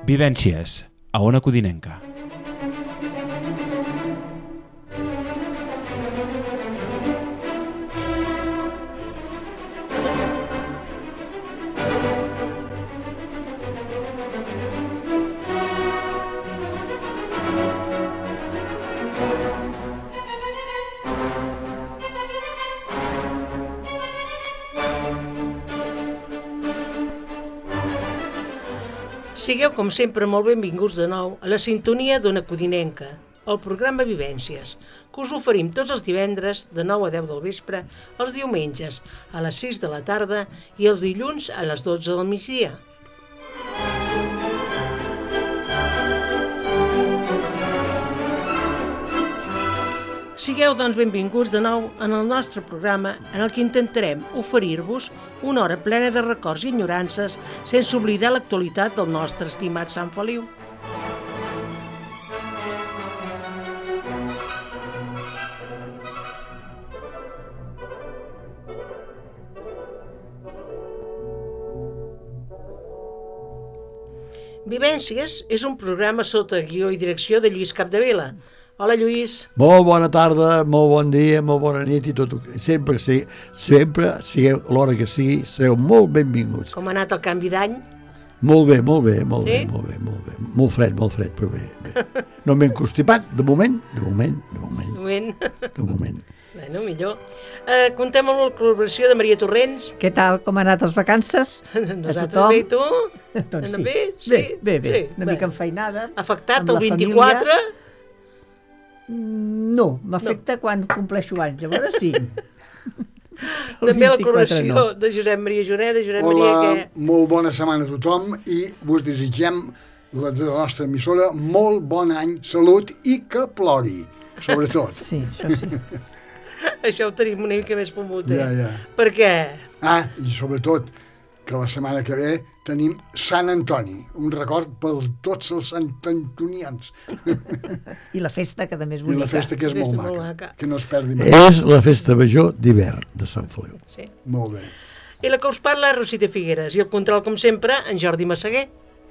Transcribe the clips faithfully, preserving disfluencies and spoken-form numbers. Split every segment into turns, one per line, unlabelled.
Vivències, a Ona Codinenca.
Sigueu, com sempre, molt benvinguts de nou a la sintonia d'Ona Codinenca, el programa Vivències, que us oferim tots els divendres de nou a deu del vespre, els diumenges a les sis de la tarda i els dilluns a les dotze del migdia. Sigueu, doncs, benvinguts de nou en el nostre programa en el que intentarem oferir-vos una hora plena de records i enyorances sense oblidar l'actualitat del nostre estimat Sant Feliu. Vivències és un programa sota guió i direcció de Lluís Capdevila. Hola, Lluís.
Molt bona tarda, molt bon dia, molt bona nit i tot. Sempre, sempre, sigueu, a l'hora que sigui, sereu molt benvinguts.
Com ha anat el canvi d'any?
Molt bé, molt bé, molt
sí?
bé, molt bé, molt bé. Molt fred, molt fred, però bé. bé. No m'he constipat, de moment, de moment, de moment.
De moment.
De moment.
Bueno, millor. Eh, contem amb la col·laboració de Maria Torrents.
Què tal, com han anat les vacances?
Nosaltres bé, i tu?
Doncs sí.
Bé, sí.
Bé, bé, bé.
Sí,
una
bé.
mica enfeinada.
Afectat el vint-i-quatre?
No, m'afecta no. Quan compleixo anys, llavors sí.
També la col·laboració no. de Josep Maria Juneda. Josep
Hola,
Maria, que...
molt bona setmana a tothom i vos desitgem la de la nostra emissora molt bon any, salut i que plori, sobretot.
Sí, això sí.
Això ho tenim una mica més pomut, eh?
Ja, ja.
Per què?
Ah, i sobretot que la setmana que ve tenim Sant Antoni, un record pels tots els santantonians.
I la festa, que també és
I
bonica.
la festa que és
Festa
molt
molt
maca,
maca.
que no es perdi mai.
És la festa major d'hivern de Sant Feliu.
Sí.
Molt bé.
I la que us parla és Rosita Figueres i el control, com sempre, en Jordi Massaguer.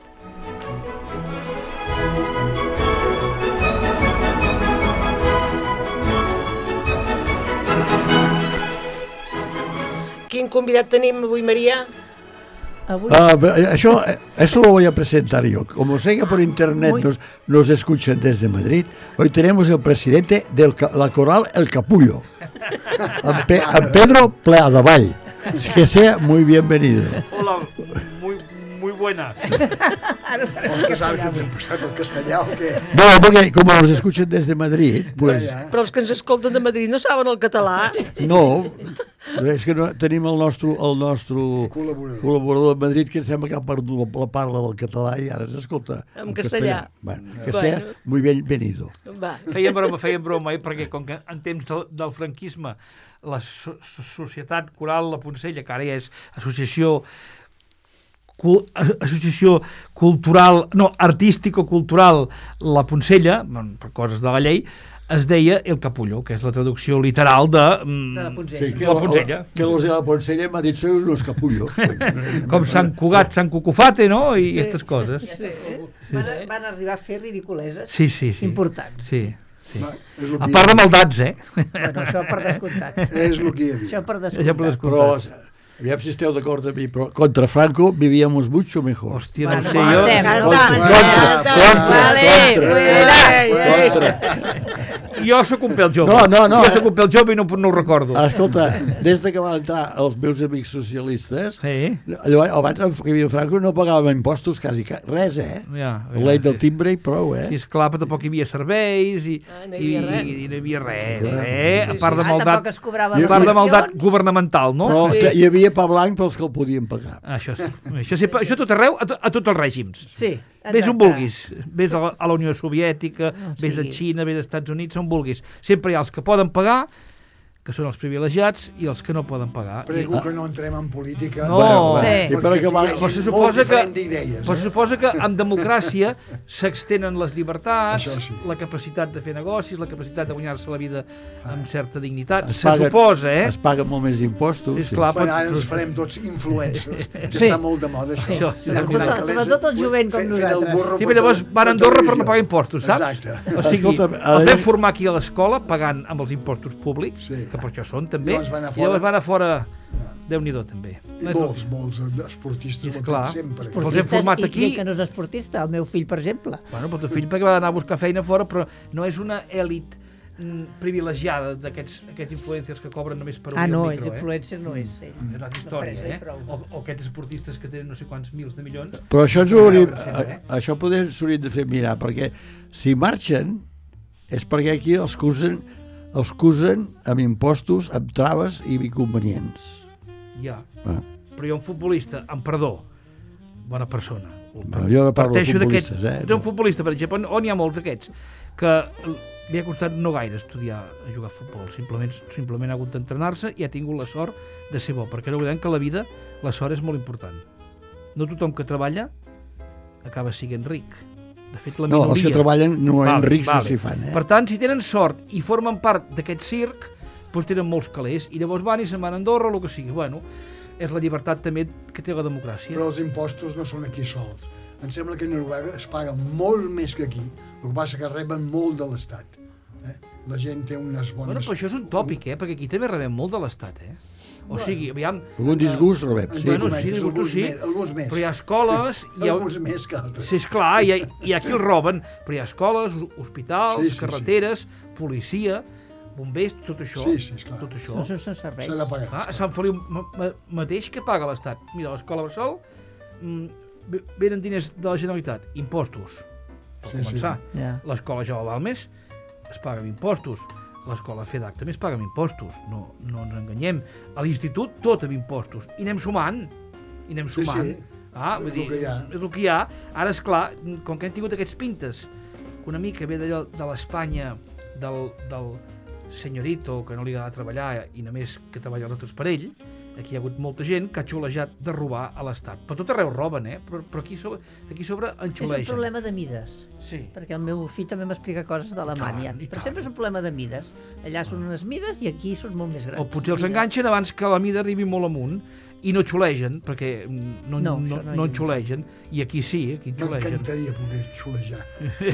Quin convidat tenim avui, Maria?
Avui...
Ah, això, eso lo voy a presentar yo. Como sé que por internet nos, nos escuchan desde Madrid, hoy tenemos el presidente de la coral El Capullo, a, Pe, a Pedro Pleadavall. Que sea muy bienvenido.
Hola, muy, muy buenas.
Ostres, ara que ens hem passat el castellà o què?
No, porque como nos escuchan desde Madrid, pues...
Ja, ja.
Però els que ens escolten de Madrid no saben el català.
No, és que no, tenim el nostre, el nostre
Col·laborador.
col·laborador de Madrid que sembla que ha perdut la, la parla del català i ara s'escolta
En castellà.
Bueno, que
Bueno.
sea muy bienvenido.
Va.
Feien broma, feien broma, eh? Perquè com que en temps del, del franquisme la so, so, Societat Coral La Poncella, que ara ja és associació cul, associació cultural, no, artístico-cultural La Poncella, per coses de la llei, es deia El Capullo, que és la traducció literal de, mm,
De La Poncella.
Sí, que,
de La Poncella.
la, que los de La Poncella m'ha dit sois unos capullos.
Com Sant Cugat, Sant Cucufate, no? I aquestes coses.
Sí. Van, van arribar a fer ridiculeses
Sí, sí, sí.
importants.
Sí, sí.
Va, és el
A
que
part de
hi
maldats, eh?
Bueno, això per descomptat.
havia. És el que hi havia.
Això per
Això per
descomptat.
Però,
descomptat.
aviam si esteu d'acord amb mi, però contra Franco vivíamos mucho mejor.
Hòstia, no
Bueno,
ho sé jo.
contra,
Contra,
Vale,
contra,
vale.
contra.
Jo sóc un pèl jove.
No, no, no.
Jo sóc un pèl jove i no, no ho recordo.
Escolta, des de que van entrar els meus amics socialistes,
Sí.
llavors, abans que hi havia Franco no pagàvem impostos quasi res, eh?
Ja, ja,
L'any del
sí.
timbre i prou, eh?
Sí, esclar, però tampoc hi havia serveis i,
Ah, no hi
i,
havia res.
i no hi havia res,
Clar.
eh? A part de
Ah,
maldat,
tampoc es cobrava
I-
a part de maldat
pensions.
governamental, no?
Però
Sí.
hi havia pa blanc pels que el podien pagar.
Això, és- això, sempre, això tot arreu, a, to, a tots els règims.
Sí,
Ves on
exacte.
vulguis, ves a la, a la Unió Soviètica,
No,
ves a
sí.
Xina, ves als Estats Units, on vulguis. Sempre hi ha els que poden pagar que són els privilegiats i els que no poden pagar.
Prego
I,
que no entrem en política.
No,
Bueno,
sí.
perquè
I per acabar,
aquí hi ha
però se
gent
suposa
molt
que-
diferent d'idees.
però se
Eh?
suposa que en democràcia s'extenen les llibertats,
Això sí.
la capacitat de fer negocis, la capacitat de guanyar-se la vida amb certa dignitat.
Es
Se
paguen-
suposa, eh?
Es paguen molt més impostos.
És clar,
Bueno, ara
però-
ens farem tots influencers, que
Sí.
està molt de moda, això.
Això, sí,
Anar
sí.
comprant
Sobretot-
calés,
sobretot el jovent com
fent- fent el
nosaltres.
burro
Sí,
per
però llavors
tele-
van a
per
Andorra per no
televisió.
pagar impostos, saps?
Exacte.
O sigui,
Escolta'm,
els
ara-
vam formar aquí a l'escola pagant amb els impostos públics,
Sí.
que per això són també,
Llavors van a
i
fora.
llavors van a fora, Déu-n'hi-do també.
I molts, molts esportistes ho han
Clar.
fet sempre.
Els hem format
I
aquí.
qui que no és esportista, el meu fill, per exemple.
Bueno, però el teu fill perquè va anar a buscar feina fora, però no és una èlit mm, privilegiada d'aquests aquests influencers que cobren només per
Ah,
obrir
no,
el
ells
micro, eh?
influencer no és, sí.
És una altra història,
L'empresa i
eh?
prou.
O, o aquests esportistes que tenen no sé quants mils de milions.
Però això ens ho hauríem,
Eh?
a- això poder s'hauríem de fer mirar, perquè si marxen és perquè aquí els acusen, els acusen amb impostos, amb traves i inconvenients.
Ja.
Ah.
Però hi ha un futbolista, amb perdó, bona persona.
Bueno, jo no parlo de
Parteixo d'aquests-
futbolistes, eh?
Hi ha un futbolista, per exemple, on hi ha molts d'aquests, que li ha costat no gaire estudiar a jugar a futbol, simplement, simplement ha hagut d'entrenar-se i ha tingut la sort de ser bo, perquè no oblidem que a la vida la sort és molt important. No tothom que treballa acaba sent ric. De fet, la
No,
minoria...
els que treballen no
Vale,
en rics
vale.
no s'hi fan, eh?
Per tant, si tenen sort i formen part d'aquest circ, doncs tenen molts calés, i llavors van i se'n van a Andorra o el que sigui. Bueno, és la llibertat també que té la democràcia.
Però els impostos no són aquí sols. Em sembla que a Noruega es paga molt més que aquí, el que passa que reben molt de l'Estat. Eh? La gent té unes bones...
Bueno, però això és un tòpic, eh? Perquè aquí també rebem molt de l'Estat, eh? O sigui, aviam...
Algun disgust rebem, sí.
bueno,
alguns
sí,
més,
tu
alguns
sí,
més, alguns més.
però hi ha escoles... Hi ha...
Alguns més que altres.
Sí, esclar, hi ha, hi ha qui el roben, però hi ha escoles, hospitals,
Sí, sí, sí.
carreteres, policia, bombers, tot això.
Sí, sí, esclar.
Tot això.
No són sense serveis.
S'ha de pagar.
Ah, a Sant Feliu ma- ma- mateix que paga l'Estat. Mira, l'escola Bressol, mm, ve- venen diners de la Generalitat, impostos, per
Sí, sí.
començar.
Ja.
L'escola Jove Balmes es paga amb impostos. L'escola FEDAC també es paga amb impostos, no, no ens enganyem. A l'institut tot amb impostos. I anem sumant, i anem
Sí,
sumant.
sí.
Ah,
És
vull
el
dir,
que hi ha.
és el que hi ha. Ara, és clar, com que hem tingut aquests pintes, que una mica ve d'allò de l'Espanya del, del senyorito que no li agrada treballar i només que treballa els altres per ell, aquí hi ha hagut molta gent que ha xulejat de robar a l'Estat. Però tot arreu roben, eh? Però, però aquí sobre, aquí sobre en
És un
xulegen.
problema de mides,
Sí.
perquè el meu fill també m'explica coses d'Alemanya,
I tant, i
però
tant.
sempre és un problema de mides. Allà són unes mides i aquí són molt més grans.
O potser els
mides.
enganxen abans que la mida arribi molt amunt i no xulegen, perquè mm, no,
No,
no,
això
no,
no hi
no
ha.
en xulegen, i aquí sí, aquí en xulegen.
M'encantaria poder xulejar.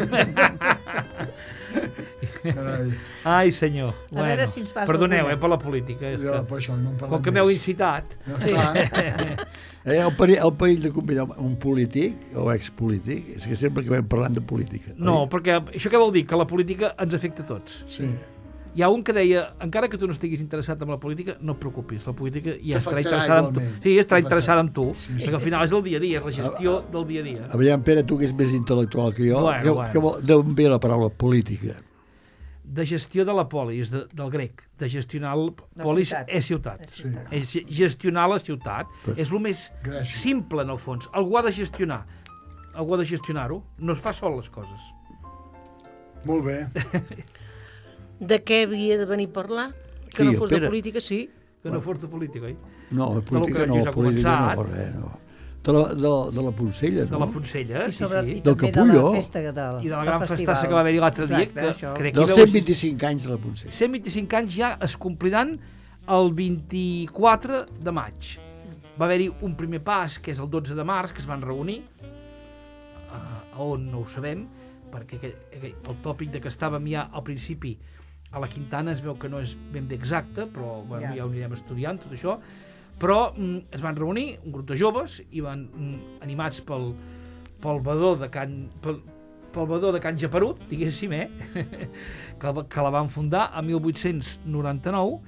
Ai,
Ai, senyor.
A veure si ens fas
Perdoneu,
alguna.
eh, per la política. És
jo
que,
per això no en parlem
com que m'heu
més.
incitat.
Ja està.
Eh, el, perill, el perill de convidar un polític o expolític és que sempre que vam parlant de política.
No,
oi?
perquè això què vol dir? Que la política ens afecta a tots.
Sí.
Hi ha un que deia, encara que tu no estiguis interessat en la política, no et preocupis, la política ja estarà
T'afectarà
interessada en tu.
igualment.
Sí, estarà
T'afectarà.
interessada en tu,
Sí, sí.
perquè al final és el dia a dia, és la gestió del dia a dia.
Aviam, Pere, tu que ets més intel·lectual que jo,
Bueno,
que,
bueno.
que vol, d'on ve la paraula política?
De gestió de la polis, de, del grec, de gestionar el
La
polis
ciutat.
és ciutat.
La
Sí.
ciutat.
És ge- gestionar la ciutat.
Pues-
És el més
Gràcies.
simple, en el fons. Algú ha de gestionar. Algú ha de gestionar-ho. No es fa sol les coses.
Molt bé.
De què havia de venir a parlar? Que
Sí,
no fos de
Pere.
política, sí.
Que no fos de política, oi?
No, la política
que
no,
just
la
ha
política
començat.
no, res, no. De la, de, de la Poncella,
De
no?
la Fonsella,
I,
sí,
sobre,
sí.
i
Del
també
Capullo.
de la festa de,
I de la
del
gran
festival.
festassa que va haver-hi l'altre dia,
Exacte,
que
això.
crec que
Dels
hi
cent
veus-
vint-i-cinc anys de la Poncella.
cent vint-i-cinc anys ja es compliran el vint-i-quatre de maig. Va haver-hi un primer pas, que és el dotze de març, que es van reunir, a, a on no ho sabem, perquè aquell, aquell, el tòpic de que estàvem ja al principi a la Quintana es veu que no és ben bé exacte, però bueno,
Ja.
ja ho anirem estudiant, tot això, però mm, es van reunir un grup de joves i van, mm, animats pel, pel badó de Can... Pel, pel badó de Can Japerut, diguéssim, eh? que, la- que la van fundar a mil vuit-cents noranta-nou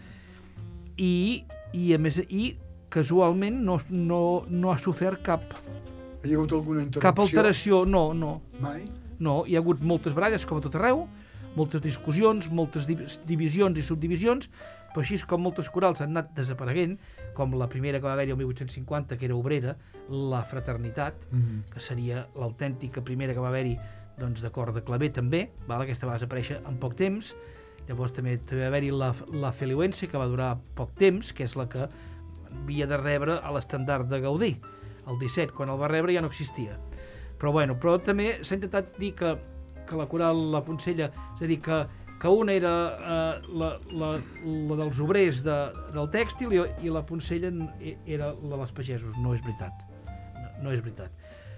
i, i a més i casualment no, no, no ha sofert cap,
Hi ha hagut alguna interrupció?
cap alteració, no, no,
Mai?
no, hi ha hagut moltes baralles com a tot arreu, moltes discussions, moltes div- divisions i subdivisions, però així com moltes corals han anat desapareguent, com la primera que va haver-hi el mil vuit-cents cinquanta, que era obrera, la Fraternitat,
Mm.
que seria l'autèntica primera que va haver-hi doncs, de cor de claver també, val? Aquesta va desaparèixer en poc temps. Llavors també, també va haver-hi la, la Feliuense, que va durar poc temps, que és la que havia de rebre a l'estandard de Gaudí. El disset, quan el va rebre, ja no existia. Però, bueno, però també s'ha intentat dir que, que la coral La Poncella, és a dir, que, que una era eh, la, la, la dels obrers de, del tèxtil i, i la Poncella era la dels pagesos. No és veritat. No, no és veritat.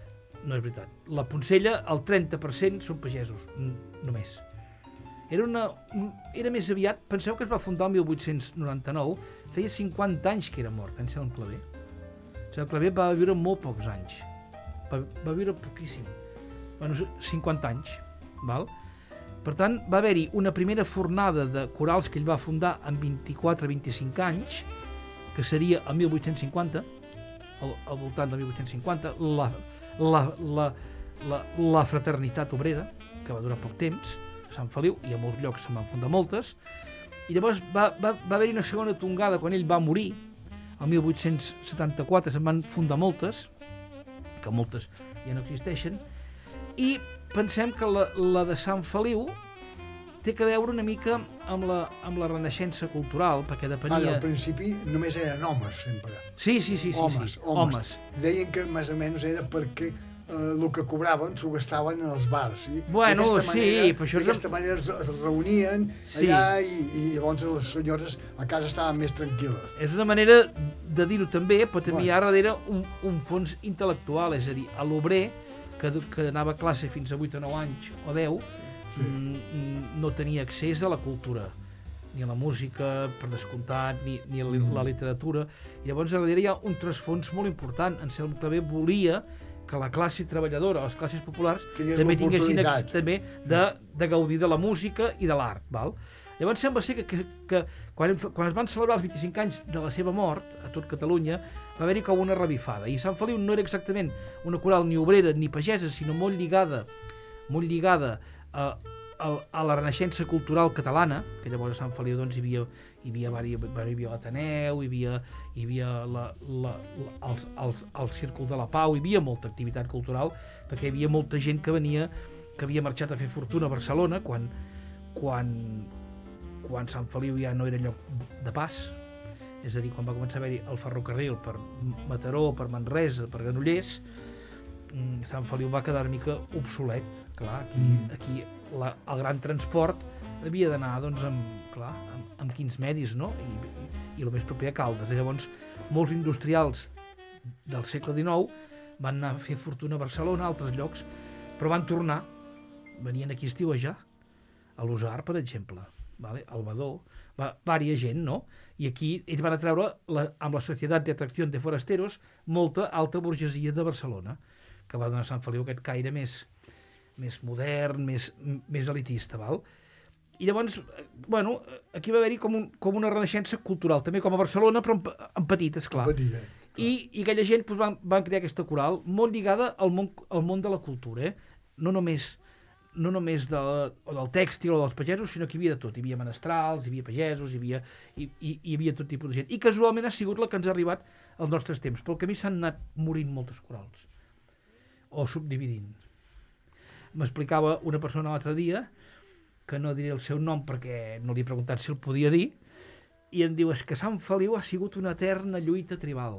No és veritat. La Poncella, el trenta per cent són pagesos, només. Era, una, era més aviat, penseu que es va fundar el mil vuit-cents noranta-nou, feia cinquanta anys que era mort, Anselm Clavé. Anselm Clavé va viure molt pocs anys, va, va viure poquíssim, bueno, cinquanta anys, val? Per tant, va haver-hi una primera fornada de corals que ell va fundar amb vint-i-quatre a vint-i-cinc anys, que seria el mil vuit-cents cinquanta, al, al voltant del mil vuit-cents cinquanta, la, la, la, la, la fraternitat obrera, que va durar poc temps, a Sant Feliu, i a molts llocs se'n van fundar moltes, i llavors va, va, va haver-hi una segona tongada quan ell va morir, el mil vuit-cents setanta-quatre se'n van fundar moltes, que moltes ja no existeixen, i pensem que la, la de Sant Feliu té que veure una mica amb la, amb la renaixença cultural, perquè depenia...
Ah, al principi només eren homes, sempre.
Sí, sí, sí. sí
homes,
sí.
homes,
homes.
Deien que més o menys era perquè eh, el que cobraven s'ho gastaven en els bars. Sí?
Bueno,
manera,
sí, però això...
D'aquesta manera es, es reunien
sí.
allà i, i llavors les senyores a casa estaven més tranquil·les.
És una manera de dir-ho també, però també
bueno.
hi ha darrere un, un fons intel·lectual, és a dir, a l'obrer, que, que anava a classe fins a vuit o nou anys o deu, sí. Sí. no tenia accés a la cultura, ni a la música, per descomptat, ni, ni a la, la literatura. I llavors darrere hi ha un trasfons molt important. Anselm Clavé volia que la classe treballadora, les classes populars,
Tenies
també tinguessin
l'oportunitat.
també de, de gaudir de la música i de l'art. Val? Llavors sembla ser que, que, que quan, quan es van celebrar els vint-i-cinc anys de la seva mort a tot Catalunya, va haver-hi com una revifada. I Sant Feliu no era exactament una coral ni obrera ni pagesa, sinó molt lligada, molt lligada a, a, a la renaixença cultural catalana, que llavors a Sant Feliu doncs, hi havia, hi havia, hi havia l'Ateneu, hi havia, hi havia la, la, la, els, els, el Círcul de la Pau, hi havia molta activitat cultural, perquè hi havia molta gent que venia, que havia marxat a fer fortuna a Barcelona, quan, quan, quan Sant Feliu ja no era lloc de pas, és a dir, quan va començar a haver-hi el ferrocarril per Mataró, per Manresa, per Granollers, Sant Feliu va quedar una mica obsolet. Clar, aquí, mm. aquí la, el gran transport havia d'anar doncs, amb, clar, amb, amb quins medis, no? I, i, i el més proper a Caldes. I llavors, molts industrials del segle dinou van anar a fer fortuna a Barcelona, a altres llocs, però van tornar, venien aquí a estiuejar, a l'Usar, per exemple, vale? Al Badó, va, vària gent, no? I aquí ells van atreure, la, amb la Societat de Atracció de Forasteros, molta alta burgesia de Barcelona, que va donar a Sant Feliu aquest caire més, més modern, més, més elitista, val? I llavors, bueno, aquí va haver-hi com, un, com una renaixença cultural, també com a Barcelona, però en, en petit, esclar.
En petit, eh?
I, I aquella gent doncs, van, van crear aquesta coral molt lligada al món, al món de la cultura, eh? No només, no només de, o del tèxtil o dels pagesos, sinó que hi havia de tot. Hi havia menestrals, hi havia pagesos, hi havia, hi, hi, hi havia tot tipus de gent. I casualment ha sigut la que ens ha arribat als nostres temps. Pel camí s'han anat morint moltes corals, o subdividint. M'explicava una persona l'altre dia, que no diré el seu nom perquè no li he preguntat si el podia dir, i em diu, és que Sant Feliu ha sigut una eterna lluita tribal.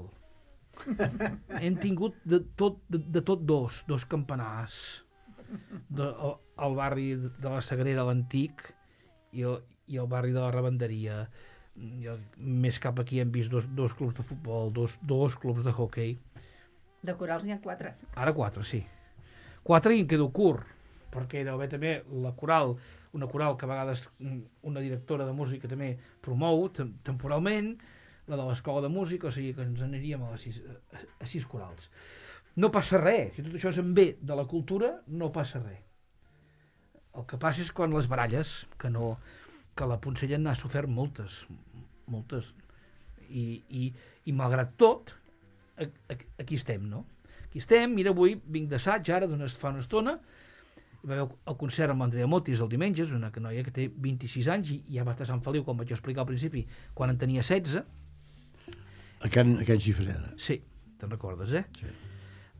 Hem tingut de tot, de, de tot dos, dos campanars, de, el, el barri de la Sagrera, l'antic, i el, i el barri de la Rebenderia. I el, més cap aquí hem vist dos, dos clubs de futbol, dos, dos clubs de hoquei.
De corals n'hi ha quatre.
Ara quatre, sí. Quatre i en quedo curt, perquè deu haver també la coral, una coral que a vegades una directora de música també promou tem temporalment, la de l'escola de música, o sigui que ens aniríem a, les sis, a, a sis corals. No passa res, si tot això se'n ve de la cultura, no passa res. El que passa és quan les baralles, que no, que la Poncella n'ha sofert moltes, moltes, i, i, i malgrat tot, aquí estem, no? Aquí estem, mira, avui vinc d'assaig, ara fa una estona, hi va haver el concert amb l'Andrea Motis el diumenge, és una noia que té vint-i-sis anys i ja va estar a Sant Feliu, com vaig explicar al principi, quan en tenia setze.
A Can, a Can Xifreda.
Sí, te'n recordes, eh?
Sí.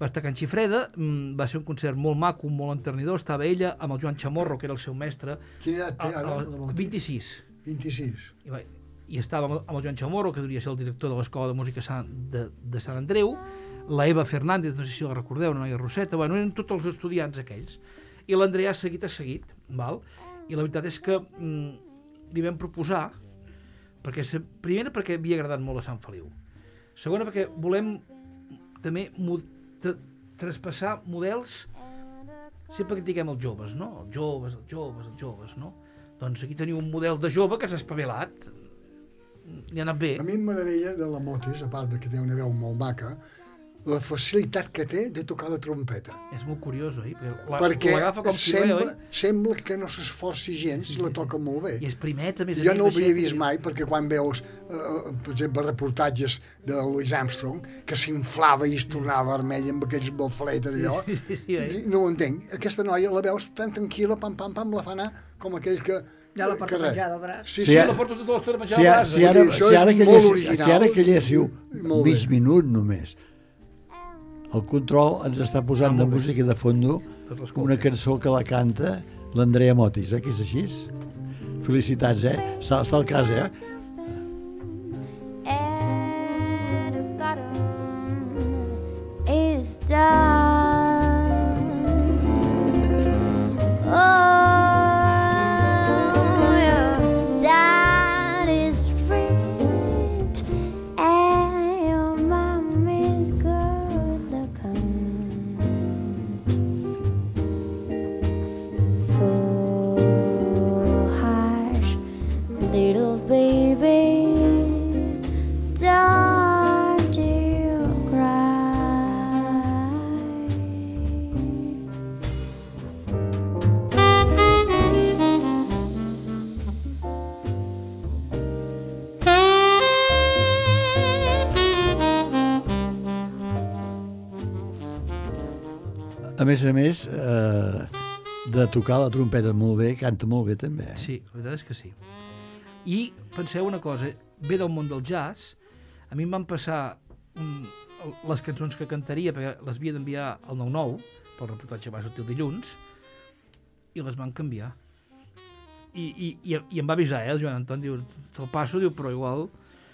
va estar a Can Xifreda, mm, va ser un concert molt maco, molt enternidor, estava ella amb el Joan Chamorro, que era el seu mestre,
Quina edat té
a-
ara?
a-
la Motis?
vint-i-sis.
vint-i-sis.
I, va, i estava amb el, amb el Joan Chamorro, que devia ser el director de l'Escola de Música Sant, de, de Sant Andreu, la Eva Fernández, no sé si la recordeu, una noia Roseta, bueno, eren tots els estudiants aquells. I l'Andrea ha seguit, ha seguit, val? I la veritat és que mm, li vam proposar, perquè se, primera perquè havia agradat molt a Sant Feliu, segona perquè volem també mo, tra, traspassar models, sempre critiquem els joves, no? Els joves, els joves, els joves, no? Doncs aquí teniu un model de jove que s'ha espavilat, li ha anat bé.
A mi em meravella de la Motis, a part de que té una veu molt maca, la facilitat que té de tocar la trompeta.
És molt curiós, oi? La,
Perquè
l'agafa com si
sembla,
res, oi?
sembla que no s'esforci gens i la toca molt bé.
I és primet, a més a
Jo
més.
no ho
d'això,
havia vist
que-
mai, perquè quan veus, eh, per exemple, reportatges de Louis Armstrong, que s'inflava i es tornava vermell amb aquells bofletes i allò,
Sí, sí, sí, oi?
i no ho entenc. Aquesta noia la veus tan tranquil·la, pam, pam, pam, la fa anar com aquell que...
Ja la porta
que res.
penjada al braç.
Sí,
Sí,
sí,
Sí, la porto tota l'estona menjant
Si,
a
a,
brasa.
si, ara,
Això
si,
és
ara que
molt
llessiu,
original.
si ara que llessiu
Molt bé.
mig minut només, el control ens està posant
Ah,
de
molt bé.
música de fondo
Doncs l'escolta.
una cançó que la canta l'Andrea Motis, eh, que és així? Felicitats, eh? Està, està al cas, eh?
And the garden is done. Oh, your dad is rich and your mom is good looking. For hush, little baby, don't you cry.
A més a més, eh, de tocar la trompeta molt bé, canta molt bé també. Eh?
Sí, la veritat és que sí. I penseu una cosa, ve del món del jazz, a mi em van passar un, les cançons que cantaria, perquè les havia d'enviar al nou nou, pel reportatge que va sortir el dilluns, i les van canviar. I, i, i, i em va avisar, eh, el Joan Anton, diu, te'l passo, diu, però igual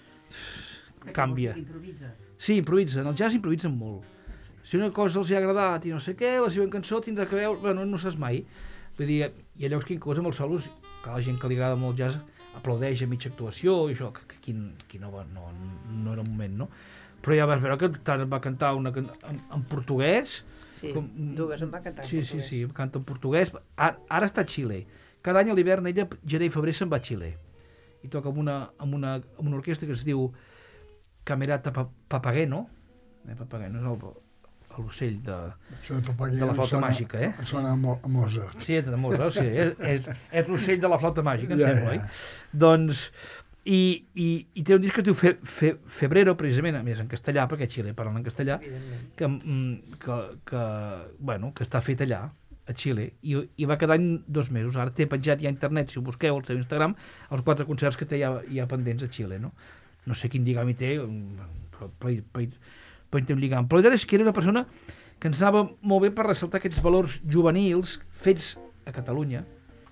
canvia.
Improvisa.
Sí, improvisen, el jazz improvisen molt. Si una cosa els ha agradat i no sé què, la seva cançó tindrà que veure... Bueno, no saps mai. Vull dir, hi ha llocs que inclús amb els solos, que la gent que li agrada molt el jazz aplaudeix a mitja actuació i això, que, que aquí, aquí no, va, no, no era un moment, no? Però ja vas veure que tant va cantar una can- en, en portuguès...
Sí,
com-
dues em va cantar en
Sí, sí,
portuguès.
sí, canta en portuguès. Ara, ara està a Xile. Cada any a l'hivern ella, gener i febrer, se'n va a Xile. I toca amb una, amb una, amb una orquestra que es diu Camerata Pa- Papageno. Eh, Papageno és el, l'ocell de...
Això de papaguer
De la
em
flauta
sona-
màgica, eh?
em sona a, Mo, a Mozart.
Sí, és de Mozart, o sigui, és, és, és l'ocell de la flauta màgica, em
Ja,
sembla,
ja.
oi? Doncs, i, i, i té un disc que es diu Fe, Fe, Febrero, precisament, a més en castellà, perquè a Xile parlen en castellà,
Evidentment.
que, mm, que, que, bueno, que està fet allà, a Xile, i, i va quedar en dos mesos. Ara té penjat ja a internet, si ho busqueu al seu Instagram, els quatre concerts que té ja, ja pendents a Xile, no? No sé quin lligam hi té, però, però, però, però hi té un lligam. Però la veritat és que era una persona que ens anava molt bé per ressaltar aquests valors juvenils fets a Catalunya,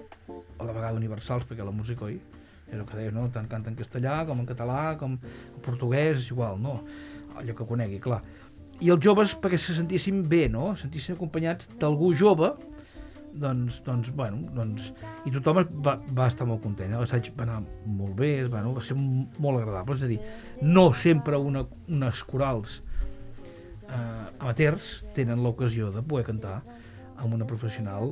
a la vegada universals, perquè la música, oi? És el que deies, no? Tant canta en castellà, com en català, com en portuguès, és igual, no? Allò que conegui, clar. I els joves perquè se sentissin bé, no? Sentissin acompanyats d'algú jove, doncs, doncs, bueno, doncs... I tothom es va, va estar molt content, eh? L'assaig va anar molt bé, bueno, va ser m- molt agradable, és a dir, no sempre una, unes corals eh, amateurs tenen l'ocasió de poder cantar amb una professional,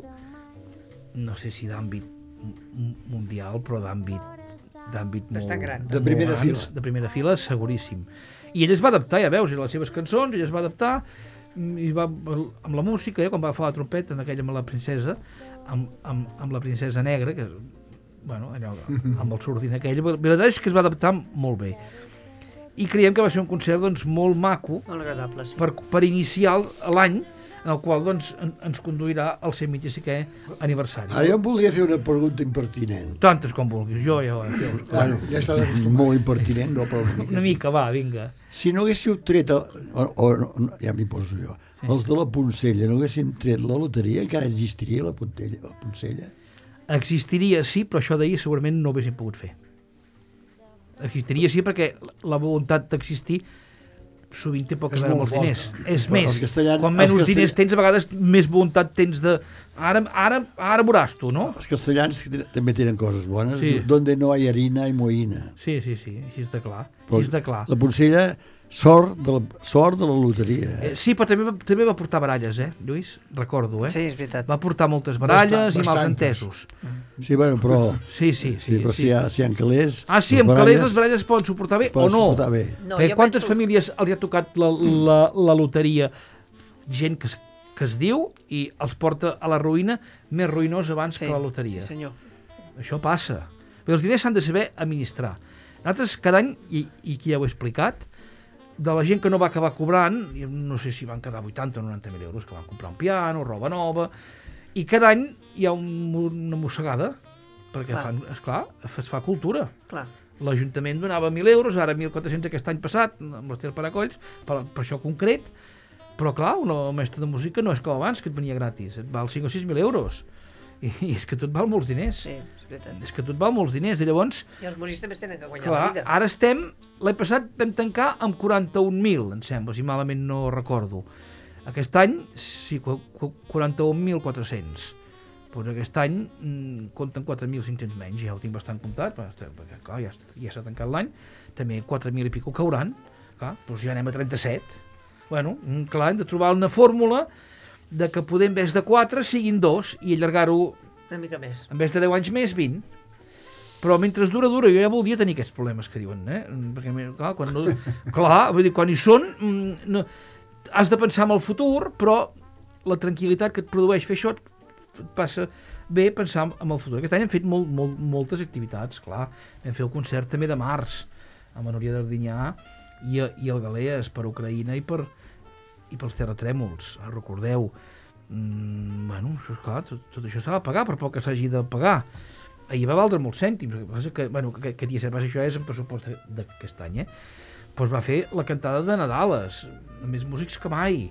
no sé si d'àmbit m- mundial, però d'àmbit d'àmbit molt...
Bastant gran.
De
molt
primera
gran,
fila.
De primera fila, seguríssim. I ell es va adaptar, ja veus, i les seves cançons, ell es va adaptar, mm, i va, amb la música, eh, quan va agafar la trompeta, amb aquella amb la princesa, amb, amb, amb la princesa negra, que, bueno, allò, amb el sordin aquell, la veritat és que es va adaptar molt bé. I creiem que va ser un concert doncs, molt maco,
Molt agradable, sí.
per, per iniciar l'any en el qual doncs, en, ens conduirà al cent vint-i-cinquè aniversari.
Ara jo em voldria fer una pregunta impertinent.
Tantes com vulguis, jo ja... ja
Bueno, ja estàs acostumat.
Molt impertinent, no? Però una mica
una
sí.
mica, va, vinga.
Si no haguéssiu tret, el, o, o, no, ja m'hi poso jo, sí. Els de la Poncella no haguessin tret la loteria, encara existiria la, Pontella, la Poncella?
Existiria, sí, però això d'ahir segurament no ho haguéssim pogut fer. Existiria, sí, perquè la voluntat d'existir sovint té poc a
És
veure amb
molt
els diners.
forta.
És
Però
més,
els castellans-
quan
els
menys
castell-
diners tens, a vegades més voluntat tens de... Ara, ara, ara veuràs tu, no?
Els castellans que tenen- també tenen coses bones,
Sí.
donde no hay harina hay moïna.
Sí, sí, sí, així és de clar.
Però
Així és de clar.
La Poncella, sort de la, sort de la loteria. Eh?
Eh, sí, però també, va- també va portar baralles, eh, Lluís? Recordo, eh?
Sí, és veritat.
Va portar moltes baralles
Bastant-
i
bastantes.
malentesos.
Sí, bueno, però,
Sí, sí, sí.
sí, però
sí.
si, hi ha, si hi ha calés...
Ah, sí,
les
amb calés
baralles
les baralles es poden suportar bé
poden
o no?
suportar bé.
No,
Perquè
jo
quantes
penso-
famílies els ha tocat la, la, la loteria? Gent que es, que es diu i els porta a la ruïna més ruïnós abans
Sí,
que la loteria.
sí, senyor.
Això passa. Però els diners s'han de saber administrar. Nosaltres cada any, i, i aquí ja ho he explicat, de la gent que no va acabar cobrant, i no sé si van quedar vuitanta o noranta mil euros, que van comprar un piano, roba nova, i cada any hi ha un, una mossegada, perquè
Clar.
fan, esclar, es fa cultura.
Clar.
L'Ajuntament donava mil euros, ara mil quatre-cents aquest any passat, amb l'Hotel Paracolls, per, per això concret, però clar, una mestra de música no és com abans, que et venia gratis, et val cinc o sis mil euros, i, i és que tot val molts diners,
Sí, és veritat.
és que tot val molts diners, i llavors,
I els músics també es tenen que guanyar
clar,
la vida.
ara estem, l'any passat vam tancar amb quaranta-un mil, em sembla, si malament no recordo. Aquest any, sí, qu- qu- quaranta-un mil quatre-cents. Doncs aquest any mm, compten quatre mil cinc-cents menys, ja ho tinc bastant comptat, perquè, perquè clar, ja, ja s'ha tancat l'any, també quatre mil i pico cauran, clar, doncs ja anem a trenta-set. Bueno, mm, clar, hem de trobar una fórmula de que poder en vez de quatre siguin dos i allargar-ho
Una mica més.
en vez de deu anys més, vint. Però mentre dura, dura, jo ja voldria tenir aquests problemes que diuen, eh? Perquè, clar, quan no, clar, vull dir, quan hi són, mm, no, has de pensar en el futur, però la tranquil·litat que et produeix fer això et passa bé pensar en el futur. Aquest any hem fet molt, molt, moltes activitats, clar. Vam fer el concert també de març, amb la Núria d'Ardinyà i, i el Galees per Ucraïna i per i pels terratrèmols, recordeu. Mm, bueno, clar, tot, tot això s'ha de pagar, per poc que s'hagi de pagar. Ahir va valdre molts cèntims, el que passa que, bueno, que, que dia set, això és en pressupost d'aquest any, eh? Doncs va fer la cantada de Nadales, més músics que mai.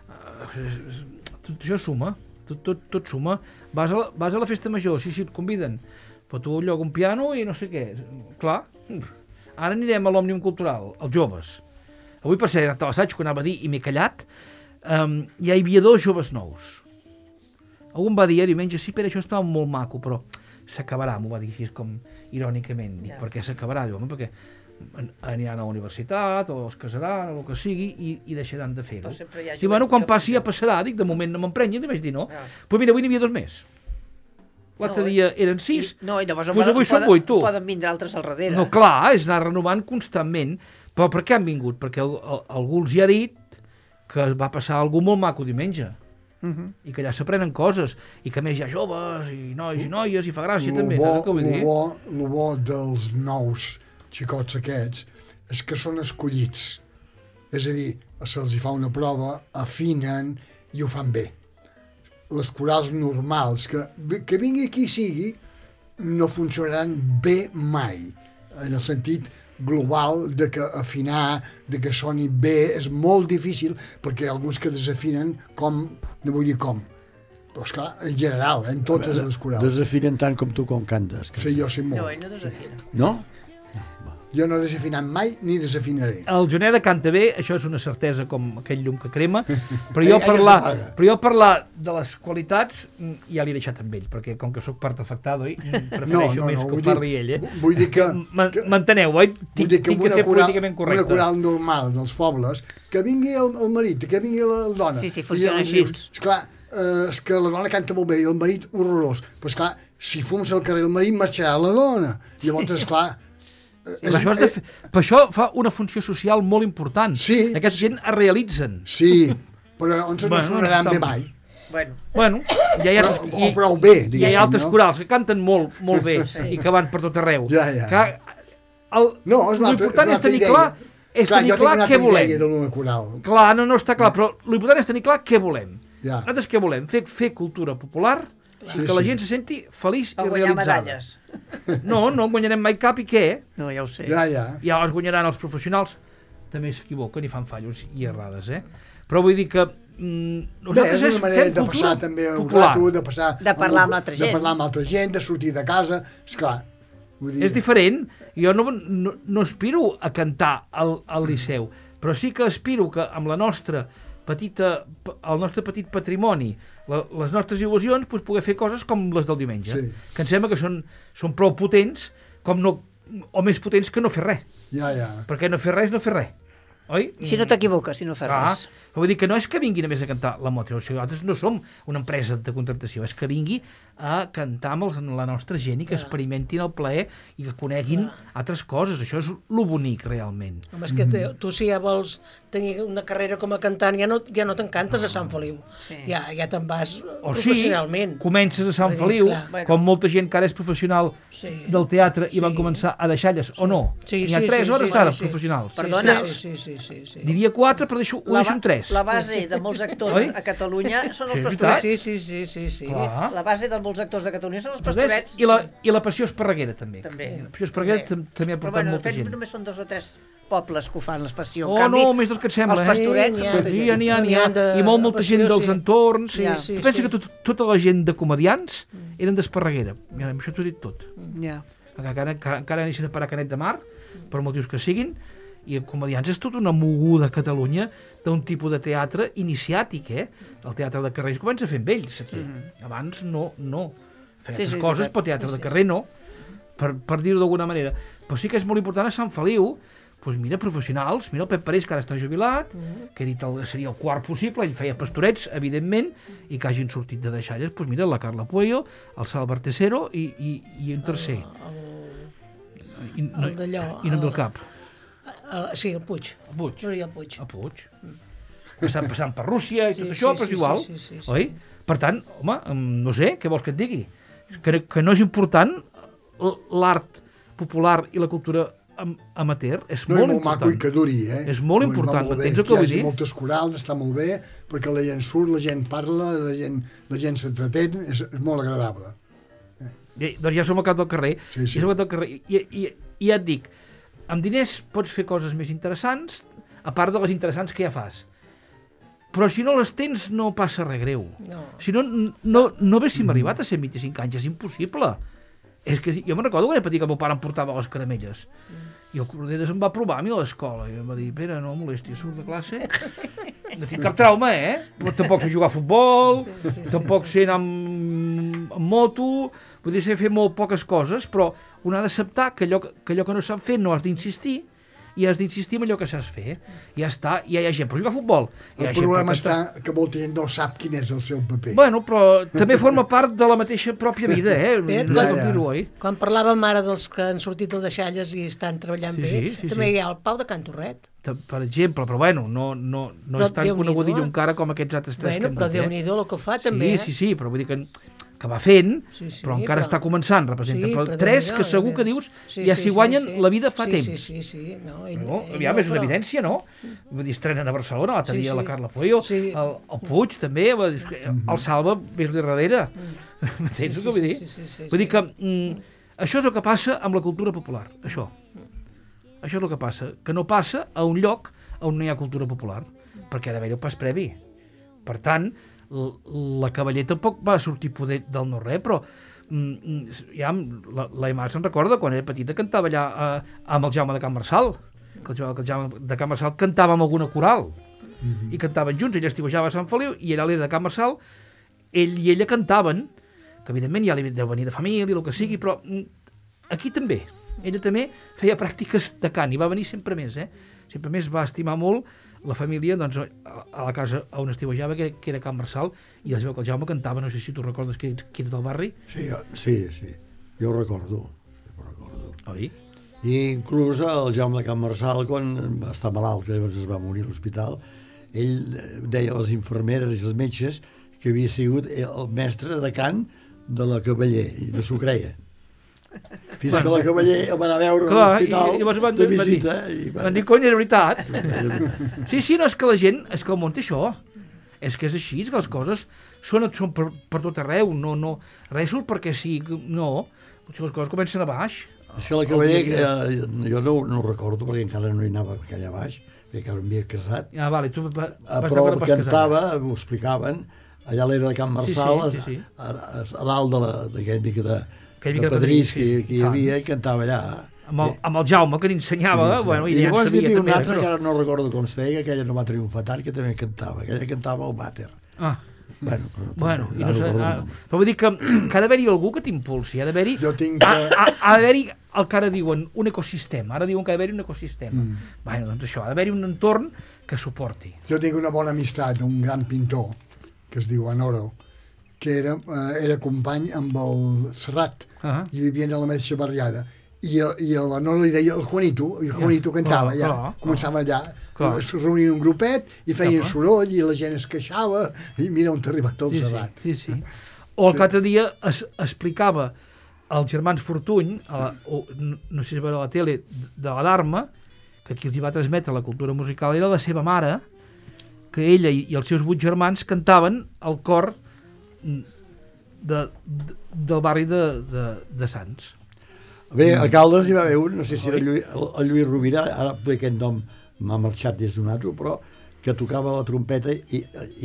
Uh, tot això suma, tot, tot, tot suma. Vas a, la, vas a la festa major, sí, sí, et conviden, però tu lloc un piano i no sé què. Clar, ara anirem a l'Òmnium Cultural, els joves. Avui, per ser a l'assaig, que anava a dir, i m'he callat, um, ja hi havia dos joves nous. Algú em va dir, eh, diumenge, sí, Pere, això estava molt maco, però s'acabarà, m'ho va dir així com irònicament. Dic,
Ja.
per què s'acabarà? Diu, home, perquè aniran a la universitat o es casaran o el que sigui i, i deixaran de fer-ho.
Però sempre hi ha
Dic, bueno, quan
jovent-
passi ja passarà. Dic, de moment no m'emprenyin, i vaig dir no.
Ja.
Però mira, avui n'hi havia dos més. L'altre
No,
dia eren sis,
I, no, i llavors
doncs avui són
poden,
vuit, tu.
poden vindre altres al darrere.
no, clar, és anar renovant constantment. Però per què han vingut? Perquè el, el, algú els hi ha dit que va passar algú molt maco diumenge.
Uh -huh.
I que allà s'aprenen coses. I que a més hi ha joves, i nois i noies, i fa gràcia
Lo
també.
bo,
saps què vull
lo
dir?
bo, lo bo dels nous xicots aquests és que són escollits. És a dir, se'ls hi fa una prova, afinen i ho fan bé. Les corals normals, que, que vingui qui sigui, no funcionaran bé mai. En el sentit global de que afinar, de que soni bé, és molt difícil, perquè hi ha alguns que desafinen com, no vull dir com, però esclar, en general, en totes les corals.
Desafinen tant com tu com cantes. Que...
Sí, jo sé
No,
molt.
ell no desafina.
No?
Jo no he desafinat mai ni desafinaré.
El Joneda canta bé, això és una certesa com aquell llum que crema, però
Ell-
jo
ell
parlar,
s'apaga.
però jo parlar de les qualitats mm, ja l'he deixat amb ell, perquè com que sóc part afectada, oi, prefereixo més que ho
vull
parli
dir,
ell, eh?
Vull dir que...
Ma-
que
M'enteneu, oi?
vull
Tinc,
dir que
tinc
amb
que
una
ser
coral,
políticament
una
correcte.
coral normal dels pobles, que vingui el, el marit, que vingui la, la dona.
Sí, sí,
i
funciona
els
així.
dius, esclar, eh, és que la dona canta molt bé i el marit horrorós. Però esclar, si fums al carrer el marit marxarà la dona. Llavors, esclar... eh,
Per això, has de fer, per això fa una funció social molt important.
Sí.
Aquesta gent es realitzen.
Sí, però on se no
Bueno,
sonaran bé
està-
mai.
Bueno,
Bueno, ja hi ha,
Però,
i,
o prou bé,
i hi
diguéssim,
ha altres
no?
corals que canten molt, molt bé i que van per tot arreu.
Ja, ja.
Que, el,
No, és una altra,
l'important
una
és
altra
tenir
idea.
clar, és
clar,
tenir
jo tinc
clar
una
què
altra idea
volem.
de l'una coral.
Clar, no, no està clar, però l'important és tenir clar què volem.
Ja.
Nosaltres què volem? Fer, fer cultura popular
Sí,
i que la
sí.
gent se senti feliç
O
i
guanyar
realitzada.
medalles.
No, no en guanyarem mai cap i què?
No, ja ho sé.
Ja, ja.
Ja els guanyaran els professionals. També s'equivoquen i fan fallos i errades, eh? Però vull dir que mm,
Bé, és
nosaltres
una manera
fem
de
cultura
passar també un
popular.
rato, de passar...
De parlar amb altra
De
gent.
parlar amb altra gent, de sortir de casa, esclar. Vull dir,
És diferent. Jo no, no, no aspiro a cantar al, al Liceu, però sí que aspiro que amb la nostra petita, el nostre petit patrimoni, la, les nostres il·lusions, doncs, poder fer coses com les del diumenge,
Sí.
que em sembla que són, són prou potents, com no, o més potents que no fer res.
Ja, ja.
Perquè no fer res és no fer res. Oi?
Si no t'equivoques, si no fas
Ah,
res.
vull dir que no és que vingui només a cantar la Motri, o sigui, nosaltres no som una empresa de contractació, és que vingui a cantar amb els, la nostra gent i que experimentin el plaer i que coneguin altres coses. Això és lo bonic, realment.
Home, és que te, tu si ja vols tenir una carrera com a cantant, ja no, ja no t'encantes a Sant Feliu.
Sí.
Ja, ja te'n vas
O sí,
professionalment.
comences a Sant
Vull dir,
Feliu,
clar.
Bueno.
com molta gent que ara és professional
Sí.
del teatre i
Sí.
van començar a deixar-les, o no?
Sí,
N'hi ha
sí,
tres
sí,
hores
sí,
d'ara
sí, sí.
professionals.
Perdona.
Sí, sí, sí, sí, sí.
Diria quatre, però deixo, ho
La,
deixo
ba-
en tres.
la base de molts actors
Oi?
a Catalunya són els
Sí, és
pastorets.
Sí, sí, sí, sí, sí.
Clar.
La base de molts actors de Catalunya són els
Ves?
pastorets.
I la, I la passió esparreguera, també.
També.
La passió esparreguera
També.
tam- també ha
Però
portat
bueno, de
molta
fet,
gent.
només són dos o tres pobles que ho fan, l'expressió.
Oh, no, més dels que et sembla,
els
eh?
pastorets,
Sí,
són
n'hi ha.
molta
N'hi
gent.
ha, n'hi ha,
No,
n'hi
n'hi
ha.
ha de-
I molt, molta
passió,
gent dels
sí.
entorns.
Sí,
Tu
sí,
pensa
sí.
que tot, tota la gent de comedians eren d'Esparreguera. Ja, amb això t'ho he dit tot.
Ja.
Encara, encara, encara neixen a parar Canet de Mar, per motius que siguin, i el comedians és tota una moguda a Catalunya d'un tipus de teatre iniciàtic, eh? El teatre de carrer es comença fent vells, aquí. Mm-hmm. Abans no, no. Feia
Sí,
sí,
sí,
coses,
veritat.
però teatre
Sí,
de
sí.
carrer no, per, per dir-ho d'alguna manera. Però sí que és molt important a Sant Feliu, doncs mira, professionals, mira el Pep Parés, que ara està jubilat, que he dit el, seria el quart possible, ell feia pastorets, evidentment, i que hagin sortit de deixalles, doncs mira, la Carla Puello, el Salva Artesero i, i, i un tercer. I, no,
el d'allò,
I no em ve
el-
el cap.
El, sí, el Puig.
El Puig.
L'Oriol Puig.
A Puig. Passant, passant per Rússia i
Sí,
tot això,
sí,
però és
sí,
igual.
sí, sí, sí,
Oi?
sí.
Per tant, home, em, no sé, què vols que et digui? Que, que no és important l- l'art popular i la cultura am- amateur, és
No,
molt
és molt maco
important.
i que duri, eh?
És molt
Va
important,
molt bé.
m'entens el que
Hi
vull
hagi
dir?
moltes corals, està molt bé, perquè la gent surt, la gent parla, la gent, la gent s'entretén, és, és molt agradable.
I, doncs ja som al cap del carrer.
Sí, sí.
Ja som al cap del carrer. I, i, I ja et dic, amb diners pots fer coses més interessants, a part de les interessants que ja fas. Però si no les tens no passa res greu.
No.
Si no, no, no haguéssim arribat a cent vint-i-cinc anys, és impossible. És que jo me'n recordo quan era petit que el meu pare em portava les caramelles. I el Cordedes em va provar a mi a l'escola i em va dir, Pere, no molestis, surt de classe. No tinc cap trauma, eh? Però tampoc sé jugar a futbol, tampoc sé anar amb, amb moto, vull dir, sé fer molt poques coses, però un ha d'acceptar que allò, que allò que no sap fer no has d'insistir, i has d'insistir en allò que saps fer. Ja està, ja hi ha gent per jugar a futbol. Hi ha
El
gent per
problema
cantar.
està que molta gent no sap quin és el seu paper.
Bueno, però també forma part de la mateixa pròpia vida, eh?
Bé,
No sé
ja,
com
ja.
dir-ho, oi?
Quan parlàvem ara dels que han sortit de deixalles i estan treballant
Sí,
bé,
sí, sí,
també
sí.
hi ha el Pau de Can Torret.
Ta- Per exemple, però bueno, no, no, no
Però
és tan
Déu-n'hi-do,
conegudillo
eh?
encara com aquests altres tres
Bueno,
que hem
però
dit, eh?
Déu-n'hi-do el que fa també,
Sí,
eh?
sí, sí, però vull dir que, que va fent,
Sí, sí,
però encara
però-
està començant, representa.
Sí,
però
però
tres
Déu-n'hi-do,
que segur que
ja
dius
Sí,
ja
sí,
s'hi
sí,
guanyen
sí.
la vida fa
sí,
temps.
Sí, sí, sí. No, ell,
No?
ell
Aviam,
no,
és una
però-
evidència, no? Vull dir, estrenen a Barcelona, l'altre
Sí,
dia
sí.
la Carla Puello,
Sí.
el, el Puig també, vull dir, el Salva, ves-li darrere. M'entens el que vull dir?
Sí, sí, sí,
Vull dir
sí.
que mm, això és el que passa amb la cultura popular, això. Això és el que passa, que no passa a un lloc on no hi ha cultura popular, perquè ha d'haver-hi el pas previ. Per tant, l- la Cavaller tampoc va sortir poder del no-res, però mm, ja la, la Imar se'n recorda, quan era petita cantava allà eh, amb el Jaume de Can Marçal, que el Jaume, que el Jaume de Can Marçal cantava amb alguna coral, i cantaven junts, ell estiuejava a Sant Feliu, i ella era de Can Marçal, ell i ella cantaven, que evidentment ja li deu venir de família, el que sigui, però mm, aquí també, ella també feia pràctiques de cant, i va venir sempre més, eh? Sempre més va estimar molt la família, doncs, a, a la casa on estiuejava, que, que era Can Marçal, i es veu que el Jaume cantava, no sé si tu recordes que ets, que ets del barri,
Sí, sí, sí. Jo ho recordo. Jo ho recordo.
oi?
I inclús el Jaume de Can Marçal, quan va estar malalt, que llavors es va morir a l'hospital, ell eh, deia a les infermeres i els metges que havia sigut el mestre de cant de la Cavaller, i no s'ho creia. Fins que la Cavaller el va anar a veure a
Clar,
l'hospital
i, i llavors van,
de
van dir,
visita. I va...
van dir, cony, era veritat. Sí, sí, no, és que la gent, és que el món té això. És que és així, que les coses són, són per, per tot arreu, no, no, res surt perquè sí, no, potser les coses comencen a baix.
És que la que veia, eh, jo no, no ho recordo perquè encara no hi anava allà baix, perquè encara m'havia casat,
Ah, vale, tu va,
eh,
vas
però
veure pas
cantava, ho explicaven, allà a l'era de Can Marçal,
Sí, sí, sí, sí.
A, a, a dalt de la- d'aquell mica de,
Aquell
de
mica de
pedrís
pedrís,
que,
sí.
que hi
Ah.
havia i cantava allà.
Amb el, amb el Jaume, que n'ensenyava,
Sí, sí.
bueno,
I
i ja en
llavors hi
sabia
havia un
també.
altre
però-
que ara no recordo com es feia, que aquella no va triomfar tant, que també cantava, aquella cantava el vàter.
Ah,
Bueno, però,
bueno, i
ara
no sé,
recordo
ah,
el nom.
però vull dir que, que ha d'haver-hi algú que t'impulsi, ha d'haver-hi...
Jo tinc
Ha,
que...
ha, ha d'haver-hi el que ara diuen un ecosistema, ara diuen que ha d'haver-hi un ecosistema.
Mm.
Bueno, doncs això, ha d'haver-hi un entorn que suporti.
Jo tinc una bona amistat d'un gran pintor, que es diu Anoro, que era, eh, era company amb el Serrat,
Ah.
i vivien a la mateixa barriada. I, el- i el Anoro li deia el Juanito, i el Juanito
clar,
cantava allà,
clar,
començava allà,
clar.
es reunien un grupet i feien
Clar.
soroll i la gent es queixava, i mira on t'ha arribat el
Sí,
Serrat.
sí, sí, sí. O el que altre dia es, explicava als germans Fortuny, a la, o, no, no sé si veure a la tele, de la Dharma, que qui els hi va transmetre la cultura musical era la seva mare, que ella i, i els seus vuit germans cantaven al cor de, de, del barri de, de, de Sants.
Bé, a Caldes hi va haver un, no sé si era Lluís, el, el Lluís Rovira, ara per aquest nom m'ha marxat des d'un altre, però que tocava la trompeta i, i,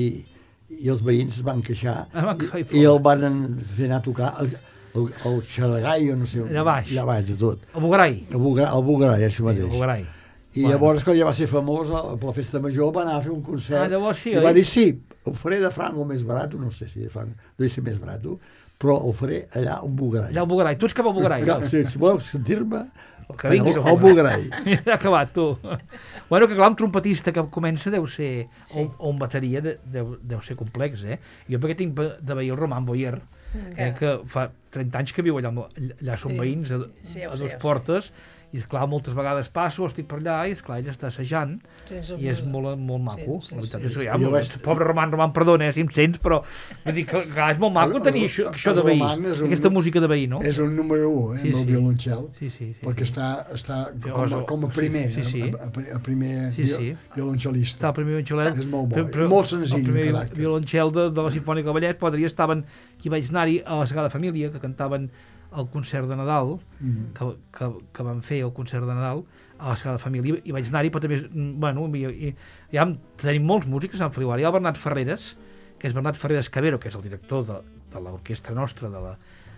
i els veïns es van queixar
Ah, van queixar i
i, i
fora.
el van en- fer anar a tocar el, el, el xaragai o no sé,
Allà baix.
allà baix de tot.
El Bugarai.
El Bugarai, el Bugarai això
El
mateix.
Bugarai.
I
Bueno.
llavors, quan ja va ser famós, a- per la festa major, va anar a fer un concert.
Ah, llavors sí,
I
oi?
va dir, sí, ho faré de franc o més barat, no sé si de franc, deu ser més barat, però ho faré allà al Bugarai.
Allà al Bugarai. Tu ets cap al Bugarai.
Clar, si, si voleu sentir-me,
Que vinguis
al,
al
al Bugarai.
Ja ha acabat, tu. Bueno, que clar, un trompetista que comença deu ser, sí. o, o un bateria de, deu, deu ser complex, eh? Jo perquè tinc pe- de veí el Roman Boyer, eh, que fa trenta anys que viu allà, amb- allà són
Sí.
veïns a,
Sí, ja ho
a
sé,
dos
ja ho sé.
portes, i esclar, moltes vegades passo, estic per allà, i esclar, ell està assajant,
Sense
i és
voler.
molt, molt maco,
Sí, sí,
la veritat
sí.
és que ja,
Jo
molt,
vaig-
pobre Roman, Roman, perdona, eh, si em sents, però vull dir que, clar, és molt maco
El-
tenir
el-
això,
el
això de veí,
Roman és un-
aquesta música de veí, no?
És un número u, eh,
Sí,
amb el
sí.
violoncel,
Sí, sí, sí.
perquè
sí.
està, està
Sí,
com, a,
sí,
com a primer,
sí, sí.
A, a, a primer
Sí,
vi-
sí.
violoncel·lista.
Està el primer violoncel.
És molt bo,
però-
i
però
molt senzill,
El
de
primer
caràcter.
violoncel de, de la Simfònica de Ballet, l'altre dia estaven, aquí vaig anar-hi, a la Sagrada Família, que cantaven el concert de Nadal,
Mm.
que, que, que van fer el concert de Nadal a la Sagrada Família, i vaig anar-hi, però també, bueno, i, i, ja tenim molts músics a Sant Feliu. Ara hi ha el Bernat Ferreres, que és Bernat Ferreres Cabero, que és el director de, de l'orquestra nostra, de la,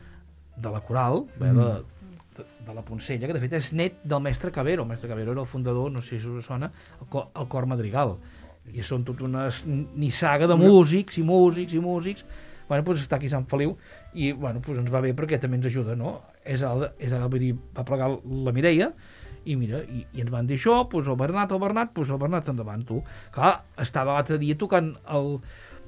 de la coral, mm. de, de, de la Poncella, que de fet és net del mestre Cabero. El mestre Cabero era el fundador, no sé si us sona, el, cor, el Cor Madrigal. I són tota una nissaga de músics i músics i músics. Bueno, doncs està aquí a Sant Feliu i bueno, doncs ens va bé perquè també ens ajuda, no? És ara, és ara vull dir, va plegar la Mireia i mira, i, i ens van dir això, doncs el Bernat, el Bernat, doncs el Bernat endavant, tu. Clar, estava l'altre dia tocant el,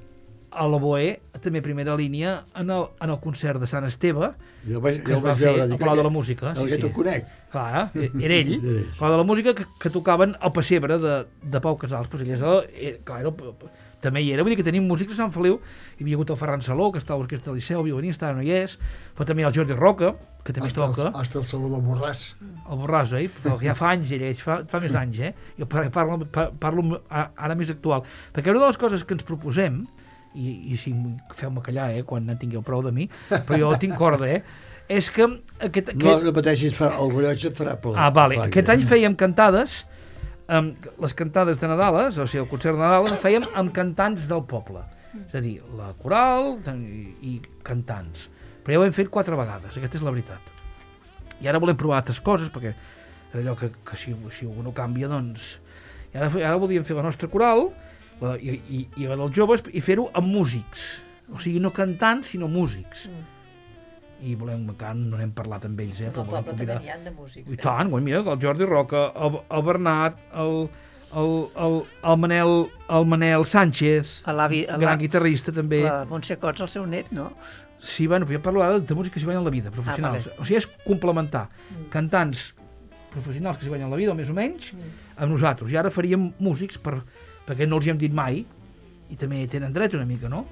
a l'Oboe, també a primera línia, en el, en el concert de Sant Esteve,
Jo vaig,
que
jo
es va
vaig
fer
veure...
al
dic,
Palau de la
aquest-
Música.
El que te'l conec.
Clar, eh? era ell.
Era ell.
Palau de la Música que, que tocaven al pessebre de, de Pau Casals. Pues ell és el, eh, clar, era, el- també hi era. Vull dir que tenim músics a Sant Feliu. Hi havia hagut el Ferran Saló, que està a l'Orquestra del Liceu, violinista, ara no hi és. Però també el Jordi Roca, que també
Hasta
toca.
el, hasta el Salvador Borràs.
El Borràs, eh? Però ja fa anys, ell, ell fa, fa més anys, eh? Jo par- parlo, pa- parlo a- ara més actual. Perquè una de les coses que ens proposem, i, i si em- feu-me callar, eh, quan en tingueu prou de mi, però jo tinc corda, eh? És que aquest, aquest...
No, no pateixis, fa, el rellotge et farà plegar.
Ah, vale.
Clar,
Aquest
que-
any fèiem cantades, um, les cantades de Nadales, o sigui, el concert de Nadal, les fèiem amb cantants del poble. És a dir, la coral i, i cantants. Però ja ho hem fet quatre vegades, aquesta és la veritat. I ara volem provar altres coses, perquè allò que, que si, si algú no canvia, doncs... I ara, ara voldríem fer la nostra coral, la, i, i, i la dels joves, i fer-ho amb músics. O sigui, no cantants, sinó músics. I volem, encara no n'hem parlat amb ells, eh?
Tot el
però volem
poble també
convidar-
n'hi ha de músics.
i tant, bueno, mira, el Jordi Roca, el, el Bernat, el, el, el, el, Manel, el Manel Sánchez,
A l'avi, a la,
gran guitarrista també.
la Montse Cots, el seu net, no?
Sí, bueno, jo parlo ara de música que s'hi guanyen la vida, professionals.
vale.
O sigui, és complementar cantants professionals que s'hi guanyen la vida, o més o menys, amb nosaltres. I ara faríem músics, per, perquè no els hi hem dit mai, i també tenen dret una mica, no?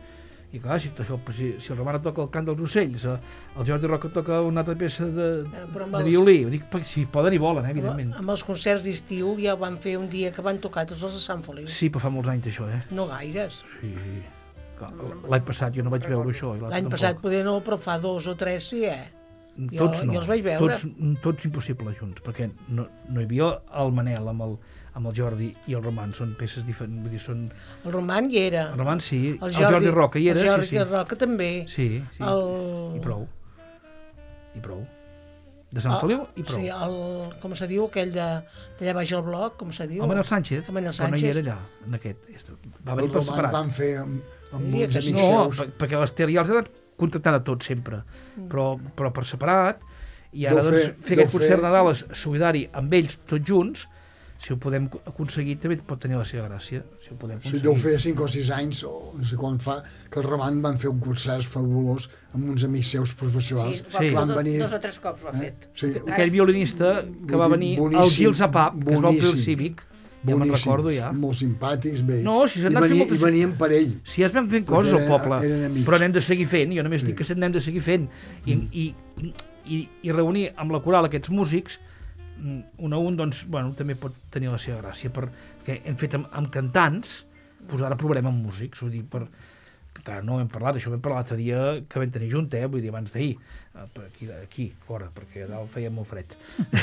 I clar, si, si, si el Romana toca el cant dels ocells, eh, el Jordi Roca toca una altra peça de,
Eh, però amb
de
els-
violí, ho dic perquè si poden i volen, eh, evidentment.
Amb els concerts d'estiu ja ho van fer un dia que van tocar tots els de Sant Feliu.
Sí, però fa molts anys això, eh?
No gaires.
Sí. Clar, L'any passat jo no vaig veure això. i l'altre
L'any
tampoc.
passat poder no, però fa dos o tres sí, eh? Jo,
Tots no.
jo els vaig veure.
Tots, tots impossibles junts, perquè no, no hi havia el Manel amb el, amb el Jordi i el Roman, són peces diferents, vull dir, són...
El Roman hi era.
El Roman sí,
El
el Jordi Roca hi era,
el Jordi
sí, sí.
Roca també.
Sí, sí,
El...
i prou. I prou. De Sant Feliu i prou.
Sí, el, com se diu, aquell de- d'allà baix al bloc, com se diu?
El Manel Sánchez,
El Manel
però no hi
Sánchez.
era allà, en aquest. Va
El
venir per
Roman
separat.
van fer amb, amb
Sí,
uns
que sí.
amics
No,
seus.
per- perquè l'Ester ja els ha anat contractant a tots sempre,
Mm.
però, però per separat, i ara
Deu
doncs,
fer-
fer
deu
aquest concert
fer-
de Nadal solidari amb ells tots junts, si ho podem aconseguir també pot tenir la seva gràcia, si ho podem
Sí,
aconseguir.
deu fer cinc o sis anys, o no sé quan fa, que el Roman van fer un concert fabulós amb uns amics seus professionals.
va
Sí.
fer
Van
dos,
venir...
dos o tres cops ho ha
Eh?
fet.
Sí,
Aquell violinista que va venir, el
Boníssim,
Gil Zapap, que es va omplir el
boníssim.
Cívic, ja me'n
boníssims,
recordo ja.
molt simpàtics, bé.
No, si s'han
I,
anat fent
venia,
moltes-
I venien per ell.
Si ja es van fent coses al
eren-
poble,
eren amics.
però n'hem de seguir fent, jo només
Sí.
dic que n'hem de seguir fent, i,
Mm.
i, i, i reunir amb la coral aquests músics, mm, un a un, doncs, bueno, també pot tenir la seva gràcia, perquè hem fet amb, amb cantants, doncs ara provarem amb músics, vull dir, per, que encara no hem parlat, això ho vam parlar l'altre dia que vam tenir junt, eh, vull dir, abans d'ahir, eh, per aquí, aquí, fora, perquè a dalt feia molt fred.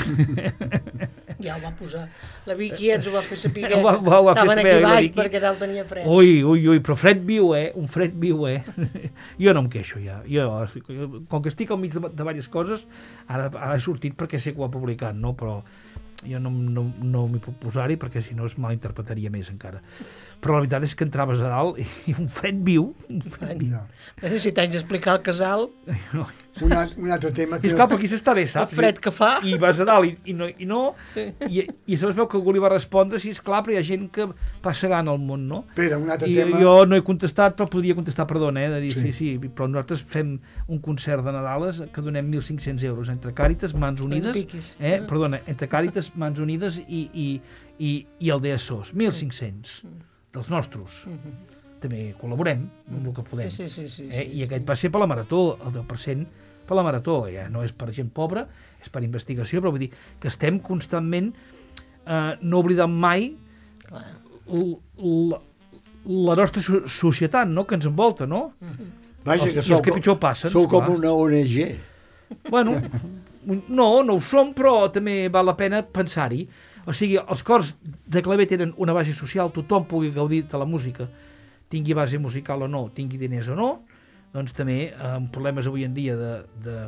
Ja ho va posar. La Vicky ens ho va fer saber.
Ho va- ho va fer
Estaven
saber,
aquí
la
baix
Vicky.
perquè dalt tenia fred.
Ui, ui, ui, però fred viu, eh? Un fred viu, eh? Jo no em queixo, ja. Jo, com que estic al mig de, de diverses coses, ara, ara he sortit perquè sé que ho ha publicat, no? Però jo no, no, no m'hi puc posar-hi perquè si no es malinterpretaria més encara. Però la veritat és que entraves a dalt i, i un fred viu, un fred viu.
Ja.
No sé si t'haig d'explicar el casal,
Un, al- un altre tema
I
que...
esclar, però aquí s'està bé,
el
saps?
fred que fa.
I vas a dalt i, i no, i, no i, i llavors veu que algú li va respondre, sí, esclar, però hi ha gent que passa gana al món, no?
Espera, un altre
I
tema...
jo no he contestat, però podria contestar, perdona, eh, de dir, sí.
Sí.
sí, sí, però nosaltres fem un concert de Nadales que donem mil cinc-cents euros entre Càritas, Mans Unides,
piquis.
eh, perdona, entre Càritas, Mans Unides i, i, i, i el D S O S, mil cinc-cents dels nostres. També col·laborem amb el que podem.
Sí, sí, sí, sí,
eh?
sí,
I aquest
sí.
va ser per la marató, el deu per cent per la marató, ja no és per gent pobra, és per investigació, però vull dir que estem constantment eh, no oblidant mai l- l- la nostra so societat, no?, que ens envolta, no?
Vaja,
Els-
que
i
sou,
els que pitjor passen,
sou com
esclar.
una O N G.
Bueno, no, no ho som, però també val la pena pensar-hi. O sigui, els cors de claver tenen una base social, tothom pugui gaudir de la música, tingui base musical o no, tingui diners o no, doncs també eh, amb problemes avui en dia de, de,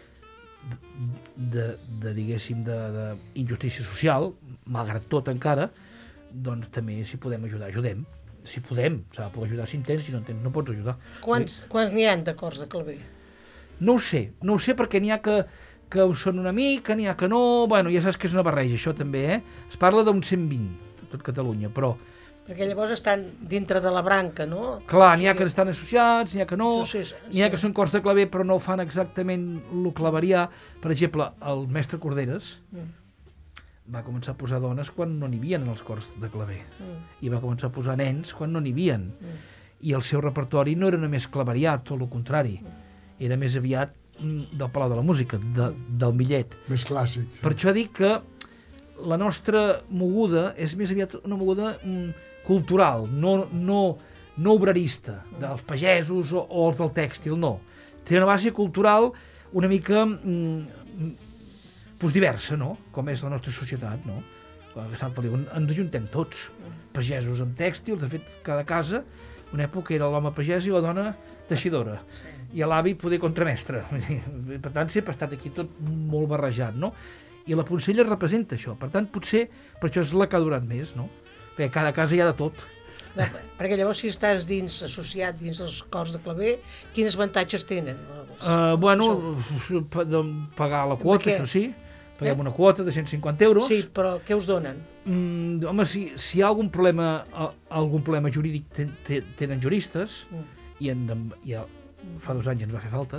de, de, de diguéssim, d'injustícia social, malgrat tot encara, doncs també si podem ajudar, ajudem. Si podem, s'ha de poder ajudar si en tens, si no en tens no pots ajudar.
Quants, quants n'hi ha d'acords de claver?
No ho sé, no ho sé perquè n'hi ha que, que ho són una mica, n'hi ha que no, bueno, ja saps que és una barreja, això també, eh? Es parla d'un cent vint, a tot Catalunya, però,
Perquè llavors estan dintre de la branca, no?
clar, n'hi ha que estan associats, n'hi ha que no,
Sí, sí, sí.
n'hi ha que són cors de claver però no fan exactament el claverià. Per exemple, el mestre Corderes
Mm.
va començar a posar dones quan no n'hi havia en els cors de claver,
Mm.
i va començar a posar nens quan no n'hi havia.
Mm.
I el seu repertori no era només claverià, tot el contrari, era més aviat mm, del Palau de la Música, de, del Millet.
Més clàssic.
Per això dic que la nostra moguda és més aviat una moguda mm, cultural, no, no, no obrerista, dels pagesos o, o els del tèxtil, no. Té una base cultural una mica mm, pues diversa, no?, com és la nostra societat, no? A Sant Feliu ens ajuntem tots, pagesos amb tèxtils, de fet, cada casa, una època era l'home pagès i la dona teixidora, i l'avi poder contramestre. Vull dir, per tant, sempre ha estat aquí tot molt barrejat, no? I la Poncella representa això, per tant, potser per això és la que ha durat més, no? Perquè a cada casa hi ha de tot.
No, perquè llavors si estàs dins, associat dins els cors de claver, quins avantatges tenen? Els,
Uh, bueno,
els-
pa- de pagar la quota,
què?
això sí, paguem
Eh?
una quota de cent cinquanta euros.
Sí, però què us donen?
Mm, home, si, si hi ha algun problema, a- algun problema jurídic, ten, ten, tenen juristes,
Mm.
i, en, i el, fa dos anys ens va fer falta,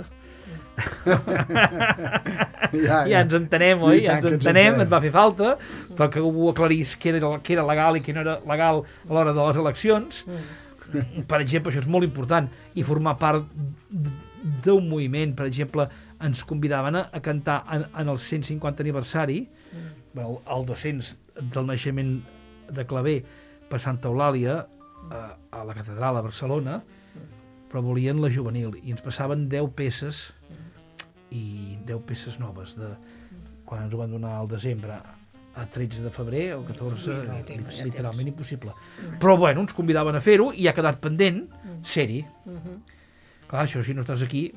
Ja,
ja ens entenem, oi?
I
Ja
tant
ens
que ens
entenem,
entenem.
ens va fer falta, però que algú aclarís què era, què era legal i què no era legal a l'hora de les eleccions.
Mm.
per exemple, això és molt important, i formar part d'un moviment. Per exemple, ens convidaven a, a cantar en, en el cent cinquanta aniversari, mm. bueno, el dos-cents del naixement de Clavé per Santa Eulàlia, a, a la catedral a Barcelona, mm. però volien la juvenil, i ens passaven deu peces, mm. i deu peces noves, de, quan ens ho van donar al desembre, a tretze de febrer o catorze, no, temps, literalment impossible. Mm. Però, bueno, ens convidaven a fer-ho i ha quedat pendent mm. ser-hi. Mm -hmm. Clar, això, si no estàs aquí...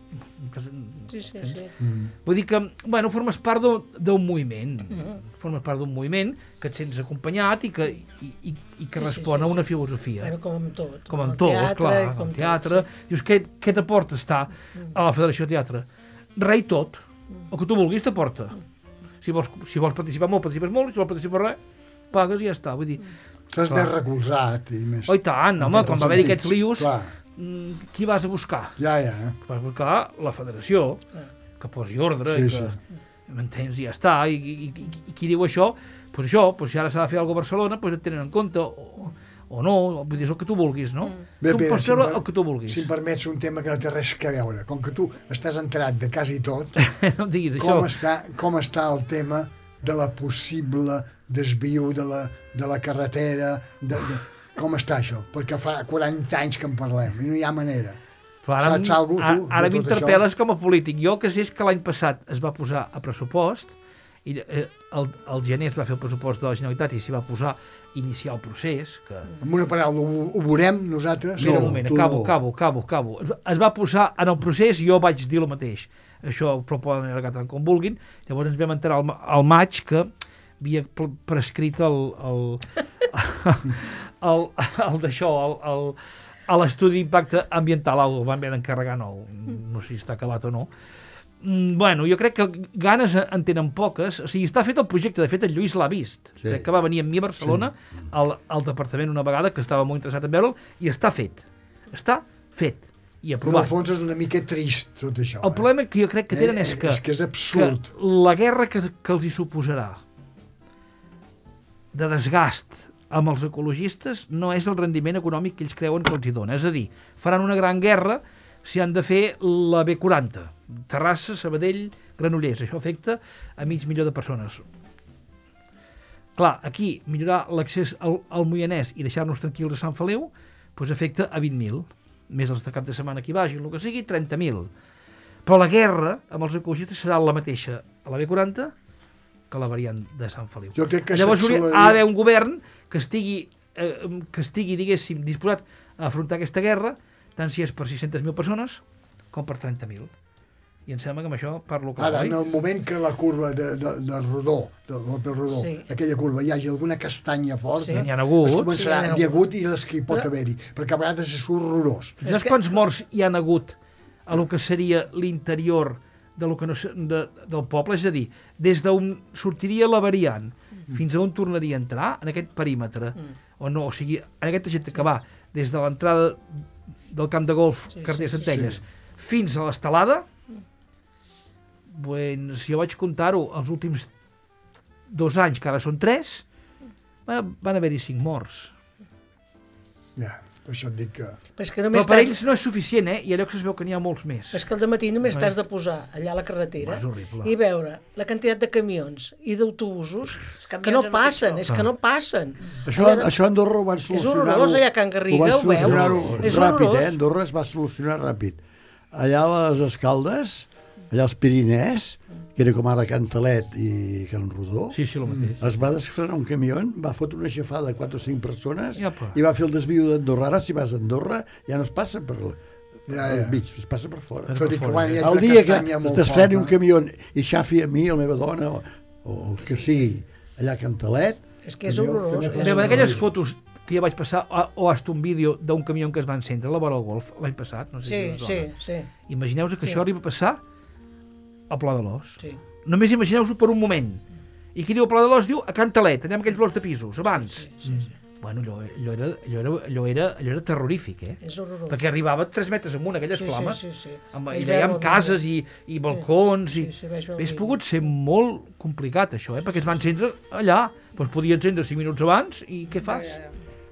Sí, sí, sí.
Mm. Vull dir que, bueno, formes part d'un moviment. Mm. Formes part d'un moviment que et sents acompanyat i que, i, i, i que sí, respon sí, sí, a una filosofia.
Bueno, com amb tot.
Com amb tot, teatre, clar, com teatre. Tot, sí. Dius, què, què t'aporta estar mm. a la Federació de Teatre? Res i tot. El que tu vulguis t'aporta. Mm. Si vols, si vols participar molt, participes molt, si vols participar res, pagues i ja està. Vull dir,
estàs més recolzat i més...
Oh, i tant, home, quan va haver-hi aquests lius,
clar.
Qui vas a buscar?
Ja, ja. Eh?
Vas buscar la federació, que posi ordre, sí, i que, sí. m'entens, i ja està, i, i, i, i qui diu això, doncs pues això, pues si ara s'ha de fer alguna cosa a Barcelona, doncs pues et tenen en compte, o, o no, vull dir, és el que tu vulguis, no?
Bé,
tu
bé,
pots
si
treure
per,
el que tu vulguis.
Si em permets un tema que no té res a veure, com que tu estàs entrat de quasi tot,
no em diguis
com,
això.
està, com està el tema de la possible desviu de la, de la carretera, de, de, com està això? Perquè fa quaranta anys que en parlem i no hi ha manera.
Però ara
Saps alguna cosa, tu?
Ara m'interpel·les com a polític. Jo que sé és que l'any passat es va posar a pressupost, i eh, el, el gener es va fer el pressupost de la Generalitat i s'hi va posar iniciar el procés. Que...
Amb una paraula, ho, ho veurem nosaltres?
Mira, no, un moment, acabo, no. acabo, acabo, acabo. Es, es va posar en el procés i jo vaig dir el mateix. Això però poden allargar tant com vulguin. Llavors ens vam enterar al, al maig que havia prescrit el, el, el, el d'això, el, el, a l'estudi d'impacte ambiental, el van haver d'encarregar nou, no sé si està acabat o no. Mm, bueno, jo crec que ganes en tenen poques, o sigui, està fet el projecte, de fet el Lluís l'ha vist, sí. Crec que va venir amb mi a Barcelona, sí. al, al departament una vegada, que estava molt interessat en veure'l, i està fet, està fet. I aprovat.
Però al fons és una mica trist tot això.
El problema que jo crec que tenen
eh?
és que,
és que és absurd.
Que la guerra que, que els hi suposarà de desgast amb els ecologistes no és el rendiment econòmic que ells creuen que els hi dona. És a dir, faran una gran guerra si han de fer la B quaranta. Terrassa, Sabadell, Granollers. Això afecta a mig milió de persones. Clar, aquí millorar l'accés al, al Moianès i deixar-nos tranquils a Sant Feliu doncs afecta a vint mil. Més els de cap de setmana que hi vagin, el que sigui, trenta mil. Però la guerra amb els ecologistes serà la mateixa a la B quaranta que la variant de Sant Feliu.
Jo crec que
llavors ha d'haver un govern que estigui, eh, que estigui, diguéssim, disposat a afrontar aquesta guerra, tant si és per sis-centes mil persones com per trenta mil. I em sembla que amb això parlo clar.
Ara, en el moment que la curva de, de, de Rodó, de l'Opel Rodó, sí. aquella curva, hi hagi alguna castanya forta,
sí. n'hi ha hagut,
es començarà,
sí,
n'hi ha hagut i les que hi pot haver-hi, perquè a vegades és horrorós.
Saps quants morts hi han hagut a lo que seria l'interior de lo que no, de, del poble? És a dir, des d'on sortiria la variant mm. fins a on tornaria a entrar, en aquest perímetre, mm. o no, o sigui, en aquesta gent que va des de l'entrada del camp de golf, sí, carrer sí, Centelles, sí. fins a l'estelada, bueno, si jo vaig comptar-ho els últims dos anys, que ara són tres, van, van haver-hi cinc morts.
Ja, per això et dic que...
Però, és que
Però per ells no és suficient, eh? I allò que es veu que n'hi ha molts més.
És que al dematí només no t'has de posar allà a la carretera i veure la quantitat de camions i d'autobusos que no passen, és que no passen.
Això, això a Andorra ho van solucionar...
És horrorós, allà a Can Garriga, ho veus?
És ràpid, eh? Andorra es va solucionar ràpid. Allà a les Escaldes, allà als Pirinès, que era com ara Cantalet i Can Rodó,
sí, sí, el mateix.
Es va desfrenar un camió, va fotre una aixafada de quatre o cinc persones
ja,
i va fer el desviu d'Andorra. Ara, si vas a Andorra, ja no es passa per el, ja, ja. mig, es passa per fora.
Per per fora.
El dia que es desfreni un camió i xafi a mi, a la meva dona, o, o el que sigui, allà a Cantalet...
És que és horrorós.
Bé, aquelles fotos que jo vaig passar, o hasta un vídeo d'un camió que es va encendre a la vora del golf l'any passat, no sé
sí,
si
sí, sí.
Imagineu-vos que sí. Això arriba a passar al Pla de l'Os.
Sí.
Només imagineu-vos per un moment. I qui diu al Pla de l'Os diu a Cantalet, allà amb aquells blocs de pisos, abans.
Sí, sí, sí.
Bueno, allò, allò, era, allò, era, allò, era, allò era terrorífic, eh?
És horrorós.
Perquè arribava tres metres amunt, aquelles
sí,
flames,
sí, sí, sí.
Amb, i veiem cases i, i balcons,
sí, sí, sí,
i hauria pogut ser molt complicat, això, eh? Perquè es va encendre allà, doncs podia encendre cinc minuts abans, i què fas? Ja, ja, ja.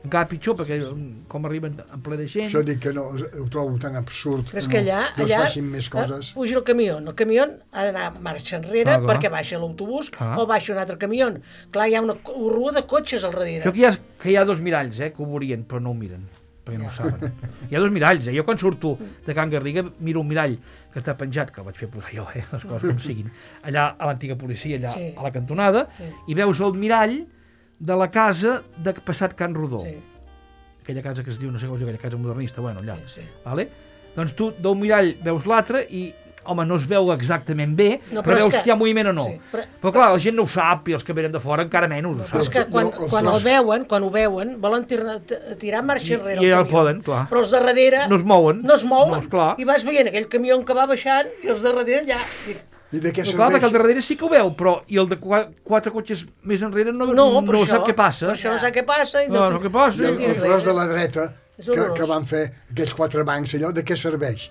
encara pitjor, perquè mm, com arriben en ple de gent...
Això dic que no, ho trobo tan absurd
Però és
que
que
no,
allà,
no es
allà
facin més coses.
eh, puja el camió. El camió ha d'anar marxa enrere
Ah, clar.
perquè baixa l'autobús
Ah.
o baixa un altre camió. Clar, hi ha una co- rua de cotxes al darrere.
Això que hi ha, que hi ha dos miralls, eh, que ho veurien, però no ho miren, perquè no ho saben. Hi ha dos miralls, eh? Jo quan surto de Can Garriga miro un mirall que està penjat, que el vaig fer posar jo, eh, les coses com siguin, allà a l'antiga policia, allà
Sí.
a la cantonada,
Sí.
i veus el mirall de la casa de passat Can Rodó.
Sí,
Aquella casa que es diu, no sé com es diu, aquella casa modernista, bueno, allà.
sí, sí.
Vale? Doncs tu del mirall veus l'altre i, home, no es veu exactament bé,
No,
però,
però és
veus
que-
si hi ha moviment o no.
sí, però-
però clar, la gent no ho sap i els que venen de fora encara menys ho
Però és
saben.
que quan,
No, els
quan el
tros-
veuen, quan ho veuen, volen tirar, tirar marxa enrere
I
el
ja el
camió.
poden, clar.
Però els de darrere
No es mouen.
no es mouen.
No, esclar.
I vas veient aquell camió que va baixant i els de darrere allà... Dic,
I de què
No, clar, perquè
serveix?
el de darrere sí que ho veu, però i el de qua- quatre cotxes més enrere no,
no,
no,
per això,
sap què passa.
Per això no sap què passa. I
No,
no,
no, què passa?
I el,
tens
el tros
res.
de la dreta
És
que,
horrorós.
que van fer aquells quatre bancs, allò, de què serveix?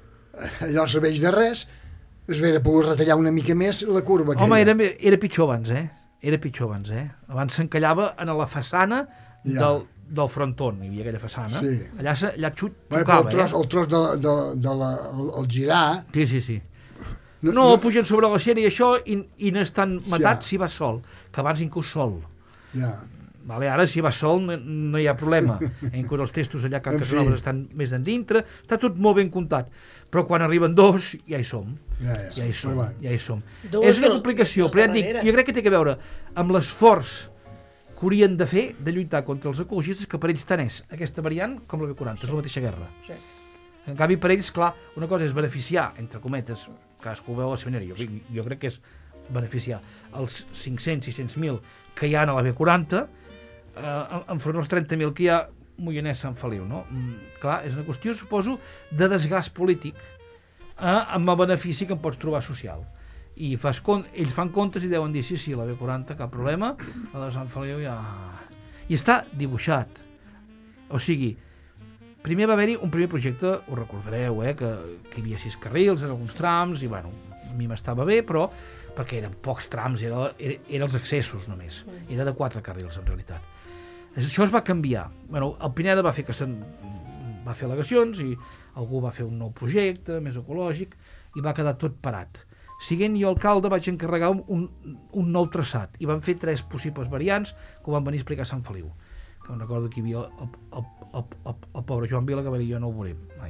Allò serveix de res. Es vera pogut retallar una mica més la curva aquella.
Home, era, era pitjor abans, eh? Era pitjor abans, eh? Abans s'encallava en la façana
Ja.
del, del fronton, hi havia aquella façana.
Sí.
Allà, se- allà xut,
Bueno, però
xocava,
el tros,
eh?
el tros de, de, de la, el, el girar...
Sí, sí, sí.
No,
No, pugen sobre la xera i això i, i n'estan matats
Ja.
si vas sol, que abans inclús sol.
Ja.
Vale, ara si vas sol no, no hi ha problema. Inclús els testos allà que
En
a
fi.
Casanovas estan més endintre, està tot molt ben comptat. Però quan arriben dos, ja hi som.
Ja, ja.
Ja hi som,
Però bueno.
ja hi som.
Dos
És una
i els-
complicació,
i els
però ja et dic,
darrere.
jo crec que té a veure amb l'esforç que haurien de fer de lluitar contra els ecologistes, que per ells tant és aquesta variant com la B quaranta, és la mateixa guerra.
Sí.
En canvi, per ells, clar, una cosa és beneficiar, entre cometes, cadascú ho veu a la seva manera, jo, jo crec que és beneficiar els cinc-cents, sis-cents mil que hi ha a la B quaranta, eh, enfront als trenta mil que hi ha a Moianès Sant Feliu, no? Mm, clar, és una qüestió, suposo, de desgast polític eh, amb el benefici que em pots trobar social. I fas compte, ells fan comptes i deuen dir, sí, sí, la B quaranta, cap problema, la de Sant Feliu ja... I està dibuixat. O sigui, primer va haver-hi un primer projecte, ho recordareu, eh, que, que hi havia sis carrils en alguns trams, i bueno, a mi m'estava bé, però perquè eren pocs trams, era, era, era els accessos només, era de quatre carrils en realitat. Això es va canviar. Bueno, el Pineda va fer que se'n va fer al·legacions i algú va fer un nou projecte més ecològic i va quedar tot parat. Siguent jo alcalde vaig encarregar un, un nou traçat i van fer tres possibles variants que ho van venir a explicar a Sant Feliu. Que em recordo que hi havia el, el, el, el, el pobre Joan Vila que va dir jo no ho veuré mai.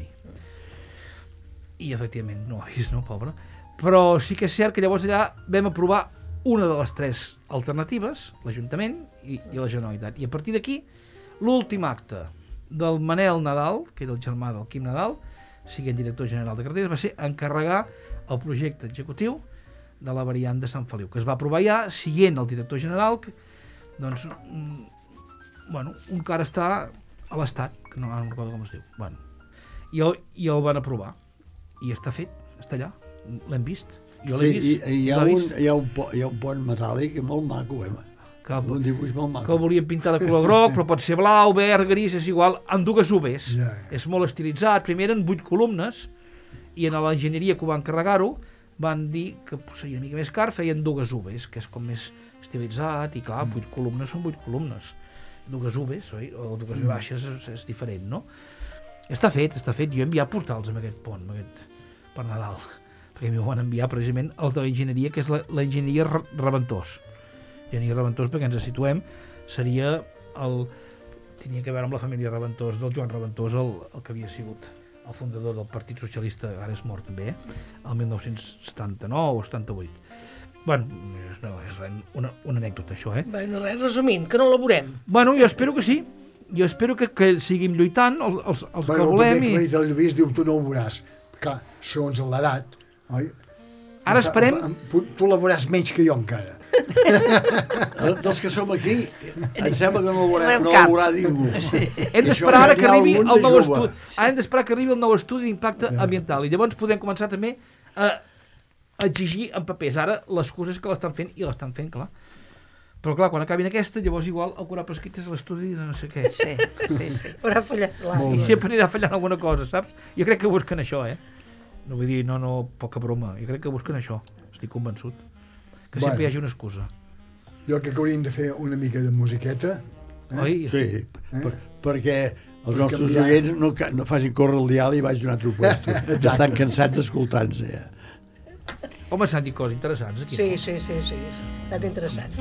I efectivament no ho ha vist, no, pobre. Però sí que és cert que llavors allà vam aprovar una de les tres alternatives, l'Ajuntament i, i la Generalitat. I a partir d'aquí, l'últim acte del Manel Nadal, que era el germà del Quim Nadal, siguent director general de carreteres, va ser encarregar el projecte executiu de la variant de Sant Feliu, que es va aprovar ja, siguent el director general, que, doncs, mm, bueno, un que ara està a l'Estat, que no, no recordo com es diu, bueno, i el, i el van aprovar, i està fet, està allà, l'hem vist, jo l'he
Sí,
vist,
i, i hi, ha
l'he
un,
vist,
hi, ha un, po- hi ha un pont metàl·lic molt maco, eh?
que,
Un dibuix molt
que el
maco.
volien pintar de color groc, però pot ser blau, verd, gris, és igual, amb dues U Vs.
Ja.
És molt estilitzat. Primer eren vuit columnes, i en l'enginyeria que ho van carregar-ho, van dir que seria una mica més car, feien dues U Vs, que és com més estilitzat, i clar, vuit columnes són vuit columnes. Dues U Vs, oi? O dues V baixes és, és diferent, no? Està fet, està fet. Jo he enviat portals amb aquest pont, amb aquest, per Nadal, perquè m'ho van enviar precisament el de l'enginyeria, que és la- l'enginyeria Re- Reventós. Enginyeria Reventós, perquè ens situem, seria el... Tenia que veure amb la família Reventós, del Joan Reventós, el, el que havia sigut el fundador del Partit Socialista, ara és mort també, eh? el mil nou-cents setanta-nou o setanta-vuit. Bueno, és, no, és res, una, una anècdota, això, eh?
Bueno, res, resumint, que no la veurem.
Bueno, jo espero que sí. Jo espero que, que seguim lluitant, els, els, els
Bueno,
que
el
volem.
primer que
I...
m'ha dit el Lluís diu, tu no ho veuràs. Clar, segons l'edat, oi?
Ara esperem...
Tu, tu la veuràs menys que jo encara.
Dels que som aquí, em sembla que no ho veurà,
Veurem
no ho
cap.
veurà ningú.
Hem
I
d'esperar
això
ara
ja
que
n'hi ha
arribi
algun
el
de
nou
jove.
estudi. Ara hem d'esperar que arribi el nou estudi d'impacte ambiental i llavors podem començar també a exigir en papers. Ara l'excusa és que l'estan fent i l'estan fent, clar. Però clar, quan acabin aquesta, llavors igual el que haurà prescrit és l'estudi de no sé què.
Sí, sí, sí.
Haurà fallat
I
l'altre.
sempre anirà fallant alguna cosa, saps? Jo crec que busquen això, eh? No vull dir, no, no, poca broma. Jo crec que busquen això. Estic convençut. Que sempre
Bueno.
hi hagi una excusa.
Jo crec que hauríem de fer una mica de musiqueta Eh?
Oi?
Sí, per, perquè els
Per
nostres
canviar.
oients no, ca- no facin córrer el dial i vagin a un altre lloc. Estan cansats d'escoltar-nos, ja.
Home, s'han dit coses interessants aquí.
Sí,
no?
sí, sí, sí, ha estat interessant.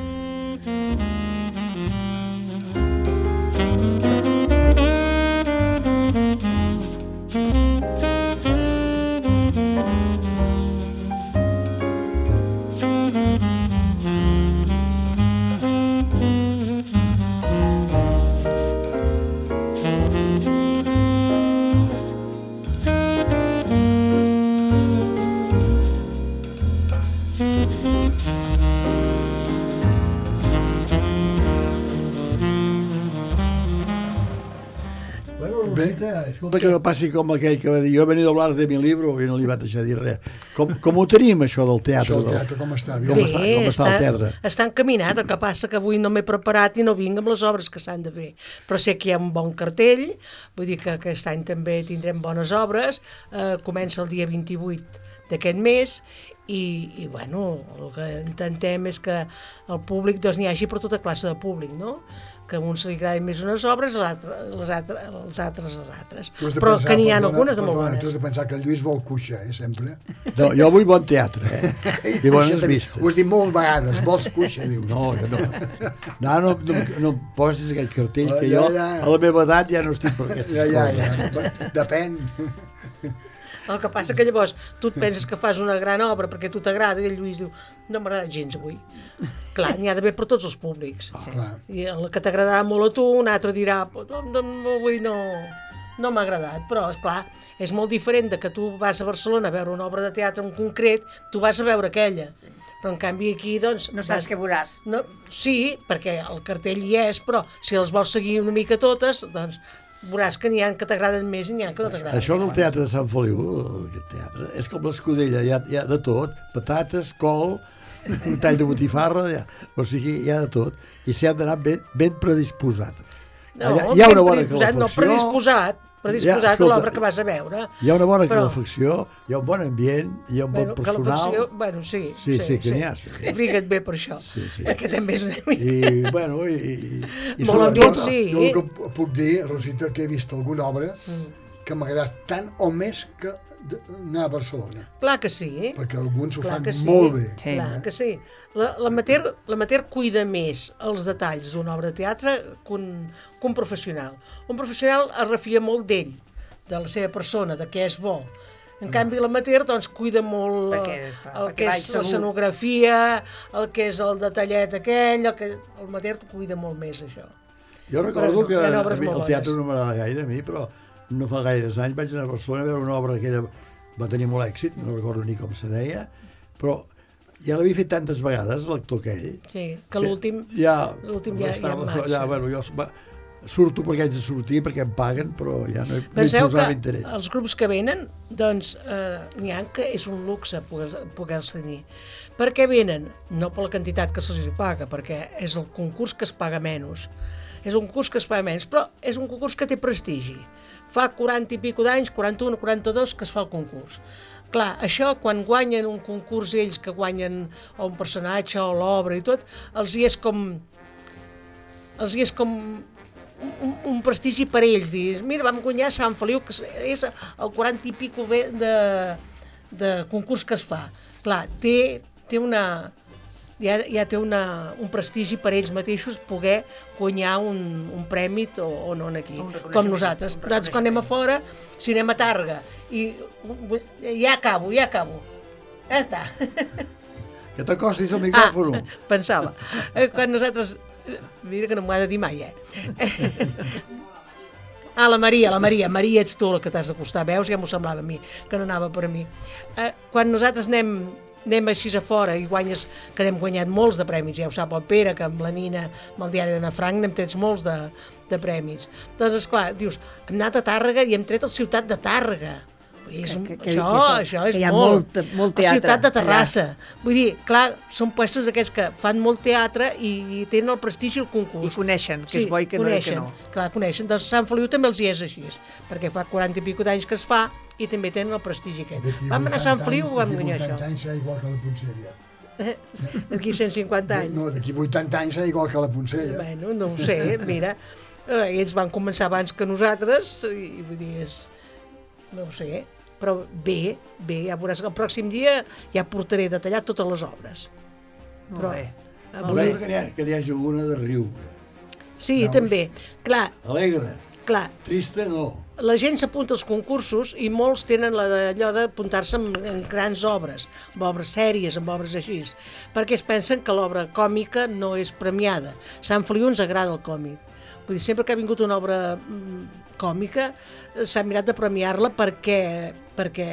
Bueno, Rosita, escolta que no passi com aquell que va dir jo he venido a hablar de mi libro i no li va deixar dir res. Com, com ho tenim, això del teatre?
Això el
del-
teatre com està?
Com
Bé,
està, com està el teatre?
està encaminat, el que passa que avui no m'he preparat i no vinc amb les obres que s'han de fer. Però sé que hi ha un bon cartell, vull dir que aquest any també tindrem bones obres, eh, comença el dia vint-i-vuit d'aquest mes i, i bueno, el que intentem és que el públic doncs n'hi hagi per tota classe de públic, no? Que a uns li agradin més unes obres, a l'altre- les altres, els altres les altres.
Tu has de
Però
pensar,
que n'hi ha
perdona,
algunes de molt
perdona, Tu has
bones.
de pensar que el Lluís vol cuixa, eh, sempre.
No, jo vull bon teatre, eh? I
Cuixa
bones
també.
vistes.
Ho has dit molt vegades, vols cuixa, dius.
No, jo no. No, no, no, no em posis aquell cartell, que
Ja,
jo
ja.
a la meva edat ja no estic per aquestes
Ja, ja,
coses.
ja. Depèn.
El que passa que llavors tu et penses que fas una gran obra perquè a tu t'agrada i el Lluís diu no m'ha agradat gens avui. Clar, n'hi ha d'haver per tots els públics.
Clar.
I el que t'agradarà molt a tu, un altre dirà no, no, no, avui no, no m'ha agradat. Però, esclar, és molt diferent de que tu vas a Barcelona a veure una obra de teatre en concret, tu vas a veure aquella. Però en canvi aquí, doncs...
No saps què veuràs.
No, sí, perquè el cartell hi és, però si les vols seguir una mica totes, doncs veuràs que n'hi ha que t'agraden més i n'hi ha que no t'agraden.
Això del teatre de Sant Feliu, aquest teatre, és com l'escudella, hi ha, hi ha de tot, patates, col, un tall de botifarra, hi ha, o sigui, hi ha de tot, i s'hi ha d'anar ben, ben predisposat.
No,
Allà hi ha una
ben
bona
predisposat, no,
calefacció,
predisposat, predisposat
Ja,
a
escolta,
l'obra que vas a veure.
hi ha una bona
Però-
calefacció, hi ha un bon ambient, hi ha un bon
Bueno,
personal,
calefacció, bueno, sí.
Sí, sí, que n'hi ha, sí.
Abriga't bé per això,
Sí, sí.
perquè també és una mica...
i, bueno, i, i, i
Molt ambient, sí.
Jo el que pu- puc dir, Rosita, que he vist alguna obra que m'ha agradat tant o més que de- anar a Barcelona.
Clar que sí, eh?
Perquè alguns ho
Clar
fan
que sí.
molt bé.
Sí.
Clar que sí. La- L'amateur l'amateur cuida més els detalls d'una obra de teatre que un, que un professional. Un professional es refia molt d'ell, de la seva persona, de què és bo. En canvi, l'amateur doncs, cuida molt eh,
Perquè, esclar,
el
perquè
que
vaig
és
segur.
l'escenografia, el que és el detallet aquell, el que l'amateur cuida molt més això.
Jo recordo
Però
que
hi ha
a
obres
mi
molt
el teatre
bones.
no m'agrada gaire a mi, però no fa gaires anys vaig anar a Barcelona a veure una obra que era, va tenir molt èxit, no recordo ni com se deia, però ja l'havia fet tantes vegades, l'actor aquell.
Sí, que l'últim...
Ja,
l'últim ja- ja
estava-
en marxa.
ja, bueno, jo va, surto perquè haig de sortir, perquè em paguen, però ja no hi, no hi
Penseu
posava
que
interès.
els grups que venen, doncs, eh, n'hi ha que és un luxe poder- poder-los tenir. Per què venen? No per la quantitat que se'ls paga, perquè és el concurs que es paga menys. És un concurs que es paga menys, però és un concurs que té prestigi. Fa quaranta i pico d'anys, quaranta-un o quaranta-dos, que es fa el concurs. Clar, això, quan guanyen un concurs ells, que guanyen o un personatge o l'obra i tot, els hi és com... els hi és com un, un prestigi per ells, dir, mira, vam guanyar Sant Feliu, que és el quaranta i pico bé de, de concurs que es fa. Clar, té, té una... Ja, ja té una, un prestigi per ells mateixos poder guanyar un, un prèmi o, o no aquí,
Un reconeixement,
com nosaltres.
un
Nosaltres quan anem a fora, si anem a Tàrrega, i ja acabo, ja acabo. Ja està.
Que t'acostis al
Ah,
micròfon.
pensava. Eh, Quan nosaltres... eh, Mira que no m'ho ha de dir mai, eh? Ah, la Maria, la Maria. Maria, ets tu la que t'has d'acostar. Veus? Ja m'ho semblava a mi, que no anava per a mi. Eh, quan nosaltres anem, anem així a fora i guanyes, que n'hem guanyat molts de premis, ja ho sap el Pere, que amb la Nina, amb el diari d'Anna Frank, n'hem tret molts de, de premis. Doncs, esclar, dius, hem anat a Tàrrega i hem tret el Ciutat de Tàrrega. Vull dir, és un,
Que- que-
això,
que-
això és
que hi ha
molt.
molt- molt
La
teatre
Ciutat de
allà.
Terrassa. Vull dir, clar, són puestos d'aquests que fan molt teatre i, i tenen el prestigi al concurs.
I coneixen, que és bo i que no,
coneixen,
que no.
Clar, coneixen. Doncs Sant Feliu també els hi és així, perquè fa quaranta i pico d'anys que es fa i també tenen el prestigi aquest.
D'aquí
Vam anar a Sant
vuitanta
Feliu
anys-
i vam
d'aquí
guanyar això.
vuitanta anys serà igual que la Poncella.
D'aquí cent cinquanta anys.
No, d'aquí vuitanta anys serà igual que la Poncella.
Bueno, no ho sé, mira. Eh, ells van començar abans que nosaltres i vull dir, és... no ho sé, però bé, bé, ja veuràs que el pròxim dia ja portaré detallat totes les obres.
Molt bé.
eh,
Volem que n'hi ha- que n'hi hagi alguna de riure.
Sí,
Veus?
també. Clar,
Alegre,
clar,
trista no.
la gent s'apunta als concursos i molts tenen la d'allò d'apuntar-se en, en grans obres, amb obres sèries, amb obres així, perquè es pensen que l'obra còmica no és premiada. Sant Feliu ens agrada el còmic. Vull dir, sempre que ha vingut una obra mm, còmica eh, s'ha mirat de premiar-la perquè, perquè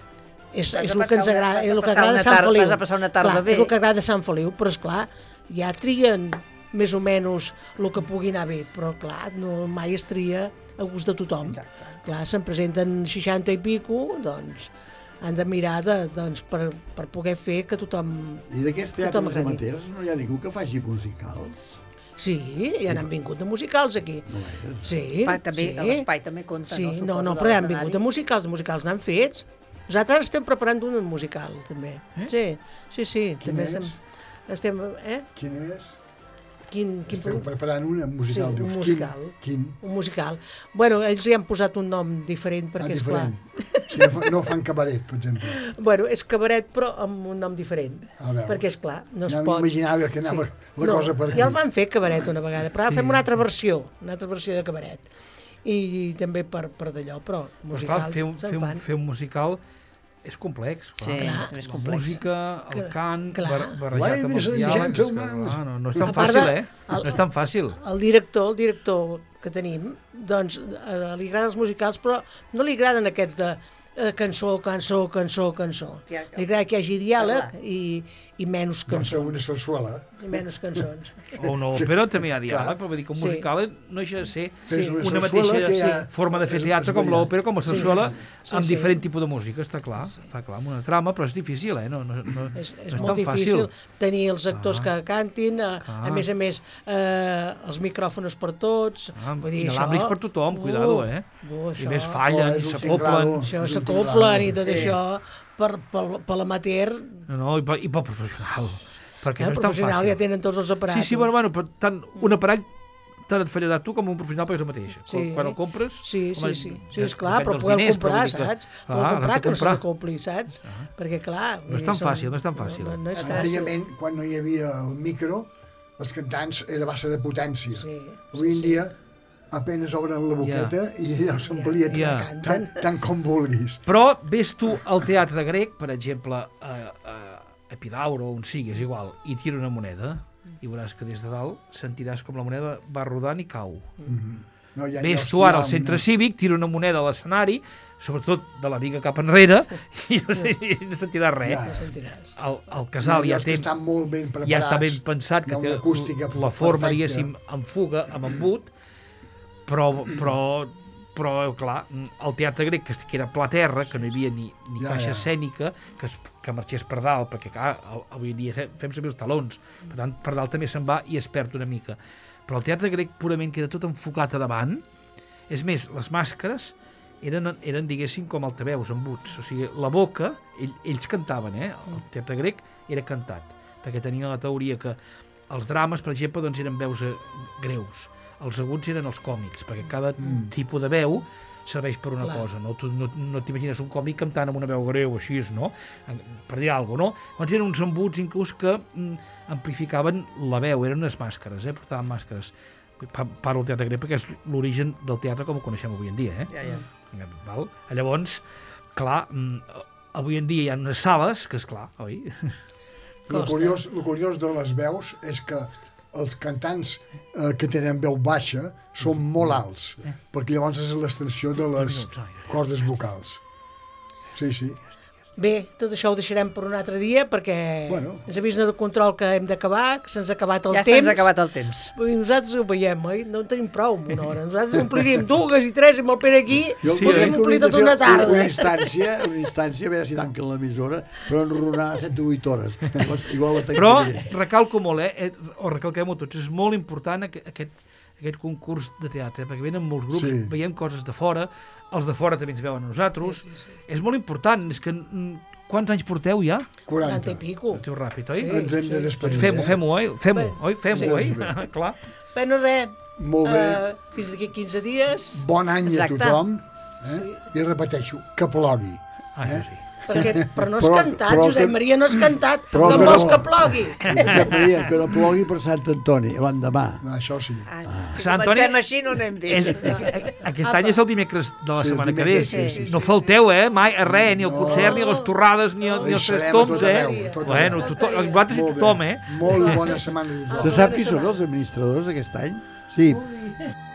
és,
Vas a
és el
passar
que ens
una-
agrada,
vas a
és el que
passar
agrada
una
de Sant
tarda-
Feliu.
vas a passar una tarda
clar,
bé.
és el que agrada de Sant Feliu, però és clar, ja trien més o menys el que pugui anar bé, però clar, no, mai es tria a gust de tothom.
Exacte.
Clar, se'n presenten seixanta i pico, doncs han de mirar de, doncs, per, per poder fer que tothom...
I d'aquests
Tothom
teatres
agradi.
amateurs no hi ha ningú que faci musicals?
Sí, ja n'han vingut de musicals aquí.
No gaires.
Sí,
L'espai també,
sí.
l'espai també compta,
Sí,
no?
no,
Suposo,
no,
de
però ja han
l'escenari.
vingut de musicals, de musicals n'han fets. Nosaltres estem preparant un musical, també.
Eh?
Sí, sí, sí.
Quin
també
és?
estem, estem, eh?
Quin és?
Quin, quin,
Esteu preparant un musical,
Sí, un
dius.
musical.
Quin? quin?
un musical. Bueno, ells hi han posat un nom diferent, perquè,
ah,
és clar...
diferent. Si no, fa, no fan cabaret, per exemple.
Bueno, és cabaret, però amb un nom diferent.
A veure.
Perquè, és clar, no es
Ja
pot...
m'imaginava que anava la
no,
cosa per aquí.
Ja el van fer cabaret una vegada, però ara fem una altra versió, una altra versió de cabaret. I, i també per, per d'allò, però
Però, clar,
musicals
fer, un,
se'n
fer, un,
fan.
fer un musical és complex.
Sí,
clar.
és
La
complex.
música, el
Clar,
cant,
clar.
bar, barrejat amb els
Ladies and
diàlegs. és que,
gentlemen.
clar, no, no és tan
A part
fàcil,
de-
eh?
el-
No és tan fàcil.
El director, el director que tenim, doncs eh, li agraden els musicals, però no li agraden aquests de eh, cançó, cançó, cançó, cançó.
Ja,
Li agrada que hi hagi diàleg
Parlar.
i, i menys
Doncs ser
cançons.
una sarsuela.
I menys cançons.
O una òpera també hi ha diàleg,
Clar.
però vull dir que un
Sí.
musical no deixa de ser
Fes una
una
sarsuela
mateixa
que ja-
forma de fer
és-
teatre
és
com
variat.
l'òpera, com la sarsuela,
Sí,
amb
sí.
diferent tipus de música, està clar, està clar, amb una trama, però és difícil, eh? No, no, no,
És, és
no és
molt
tan
difícil
fàcil.
tenir els actors
Ah.
que cantin, a, a
Ah.
més a més eh, els micròfons per tots.
Ah,
vull dir,
i
això-
alàmbrics per tothom, cuidado, eh?
Uh,
I
això,
més fallen,
Oh, és un
s'acoplen.
tinglado.
Això
És un
s'acoplen i
tinglado.
tot
Sí.
això per, per, per l'amateur.
No, no, i pel, i pel professional. Perquè
Eh,
no
el
és tan
professional
fàcil.
ja tenen tots els aparats.
Sí, sí, bueno, bueno, però tant un aparell tant et fallarà tu com un professional perquè és el mateix.
Sí.
Quan el compres...
Sí, sí,
home,
sí, sí,
ja
és clar,
depèn
però
dels
podem
diners,
comprar,
però vull dir que-
saps?
Ah,
Podem
l'has
comprar
de
que no
comprar.
s'acopli, saps? Perquè, clar... vull
No és
dir,
tan
són-
fàcil, no és tan fàcil.
No, no és fàcil.
Antigament, quan no hi havia el micro, els cantants era a base de potència.
Sí.
Avui en dia, apenes obren la boqueta i ja s'amplia
Ja.
tant, tant, tant com vulguis.
Però ves tu al teatre grec, per exemple, a, a, a Pidauro o on sigui, és igual, i tira una moneda, i veuràs que des de dalt sentiràs com la moneda va rodant i cau.
No, hi ha
Ves
llocs
tu
que hi
ara
ha
al centre
una-
cívic, tira una moneda a l'escenari, sobretot de la viga cap enrere, i no, sé, no sentiràs res.
Ja.
No sentiràs.
El, el
Hi ha
casal ja
llocs que
té,
estan molt ben preparats.
ja està ben pensat,
hi ha
que té
una acústica
la forma,
perfecta.
diguéssim, amb fuga, amb embut, però, però, però clar, el teatre grec, que que era pla terra, que no hi havia ni, ni
Ja,
caixa
ja.
escènica, que, es, que marxés per dalt, perquè clar, avui en dia fe- fem servir els talons, per tant, per dalt també se'n va i es perd una mica. Però el teatre grec purament queda tot enfocat a davant. És més, les màscares eren, eren diguéssim, com altaveus, embuts. O sigui, la boca, ell, ells cantaven, eh? El teatre grec era cantat, perquè tenia la teoria que els drames, per exemple, doncs eren veus eh, greus. Els aguts eren els còmics, perquè cada mm. tipus de veu serveix per una
Clar.
cosa, no? Tu no, no t'imagines un còmic cantant amb una veu greu, així, no? Per dir alguna cosa, no? Llavors eren uns embuts inclús que mm, amplificaven la veu, eren unes màscares, eh? Portaven màscares. Pa- Parlo del teatre grec perquè és l'origen del teatre com ho coneixem avui en dia, eh?
Ja, ja.
Val? Llavors, clar, mm, avui en dia hi ha unes sales que, és clar, oi?
El
Costa.
curiós, el curiós de les veus és que els cantants eh, que tenen veu baixa són molt alts, perquè llavors és l'extensió de les cordes vocals. Sí, sí.
Bé, tot això ho deixarem per un altre dia perquè
Bueno.
ens avisen del control que hem d'acabar, que se'ns ha acabat el
Ja
temps.
se'ns ha acabat el temps.
Vull dir, nosaltres ho veiem, oi? No en tenim prou amb una hora. Nosaltres ompliríem dues i tres amb el Pere aquí,
Jo
Sí,
podríem
eh?
omplir
hauria de
tota
fer
una tarda.
Una instància, una instància, a veure si tanquen l'emissora, però enronar set o vuit hores. Llavors, igual la
Però
tancaré.
recalco molt, eh? eh, o recalquem-ho tots, és molt important aqu- aquest, aquest concurs de teatre, perquè venen molts grups,
Sí.
veiem coses de fora, els de fora també ens veuen a nosaltres, és molt important, és que mm, quants anys porteu ja?
quaranta i
quaranta.
pico.
Tio ràpid, oi?
Ens hem de despedir.
Fem-ho,
eh?
fem-ho, oi? Fem-ho,
Bé,
oi? Fem-ho,
sí,
oi?
sí.
Clar.
Bueno, res,
Molt bé.
eh, fins d'aquí quinze dies,
Bon any
Exacte.
a tothom. Eh? I repeteixo, que plogui.
Ah, això sí.
perquè, però no has
Però-
cantat,
però
Josep
que-
Maria, no has cantat,
però
no
que
vols
no-
que plogui.
Josep Maria, que no plogui per Sant Antoni, l'endemà.
Això sí.
Ah, si
Sant Antoni-
comencem així no anem bé.
És, aquest any és el dimecres de la
Sí, el
setmana que ve.
dimecres, sí, sí,
No
sí.
falteu, eh? Mai a res, ni al
No.
concert, ni a les torrades, ni, a, ni
Hi
als
serem a
festoms,
tot
eh?
arreu, a tot
Bueno,
arreu.
tothom, vosaltres i
Molt bé.
tothom, eh?
Molt bona setmana a
Se
tothom.
sap qui són els administradors aquest any? Sí,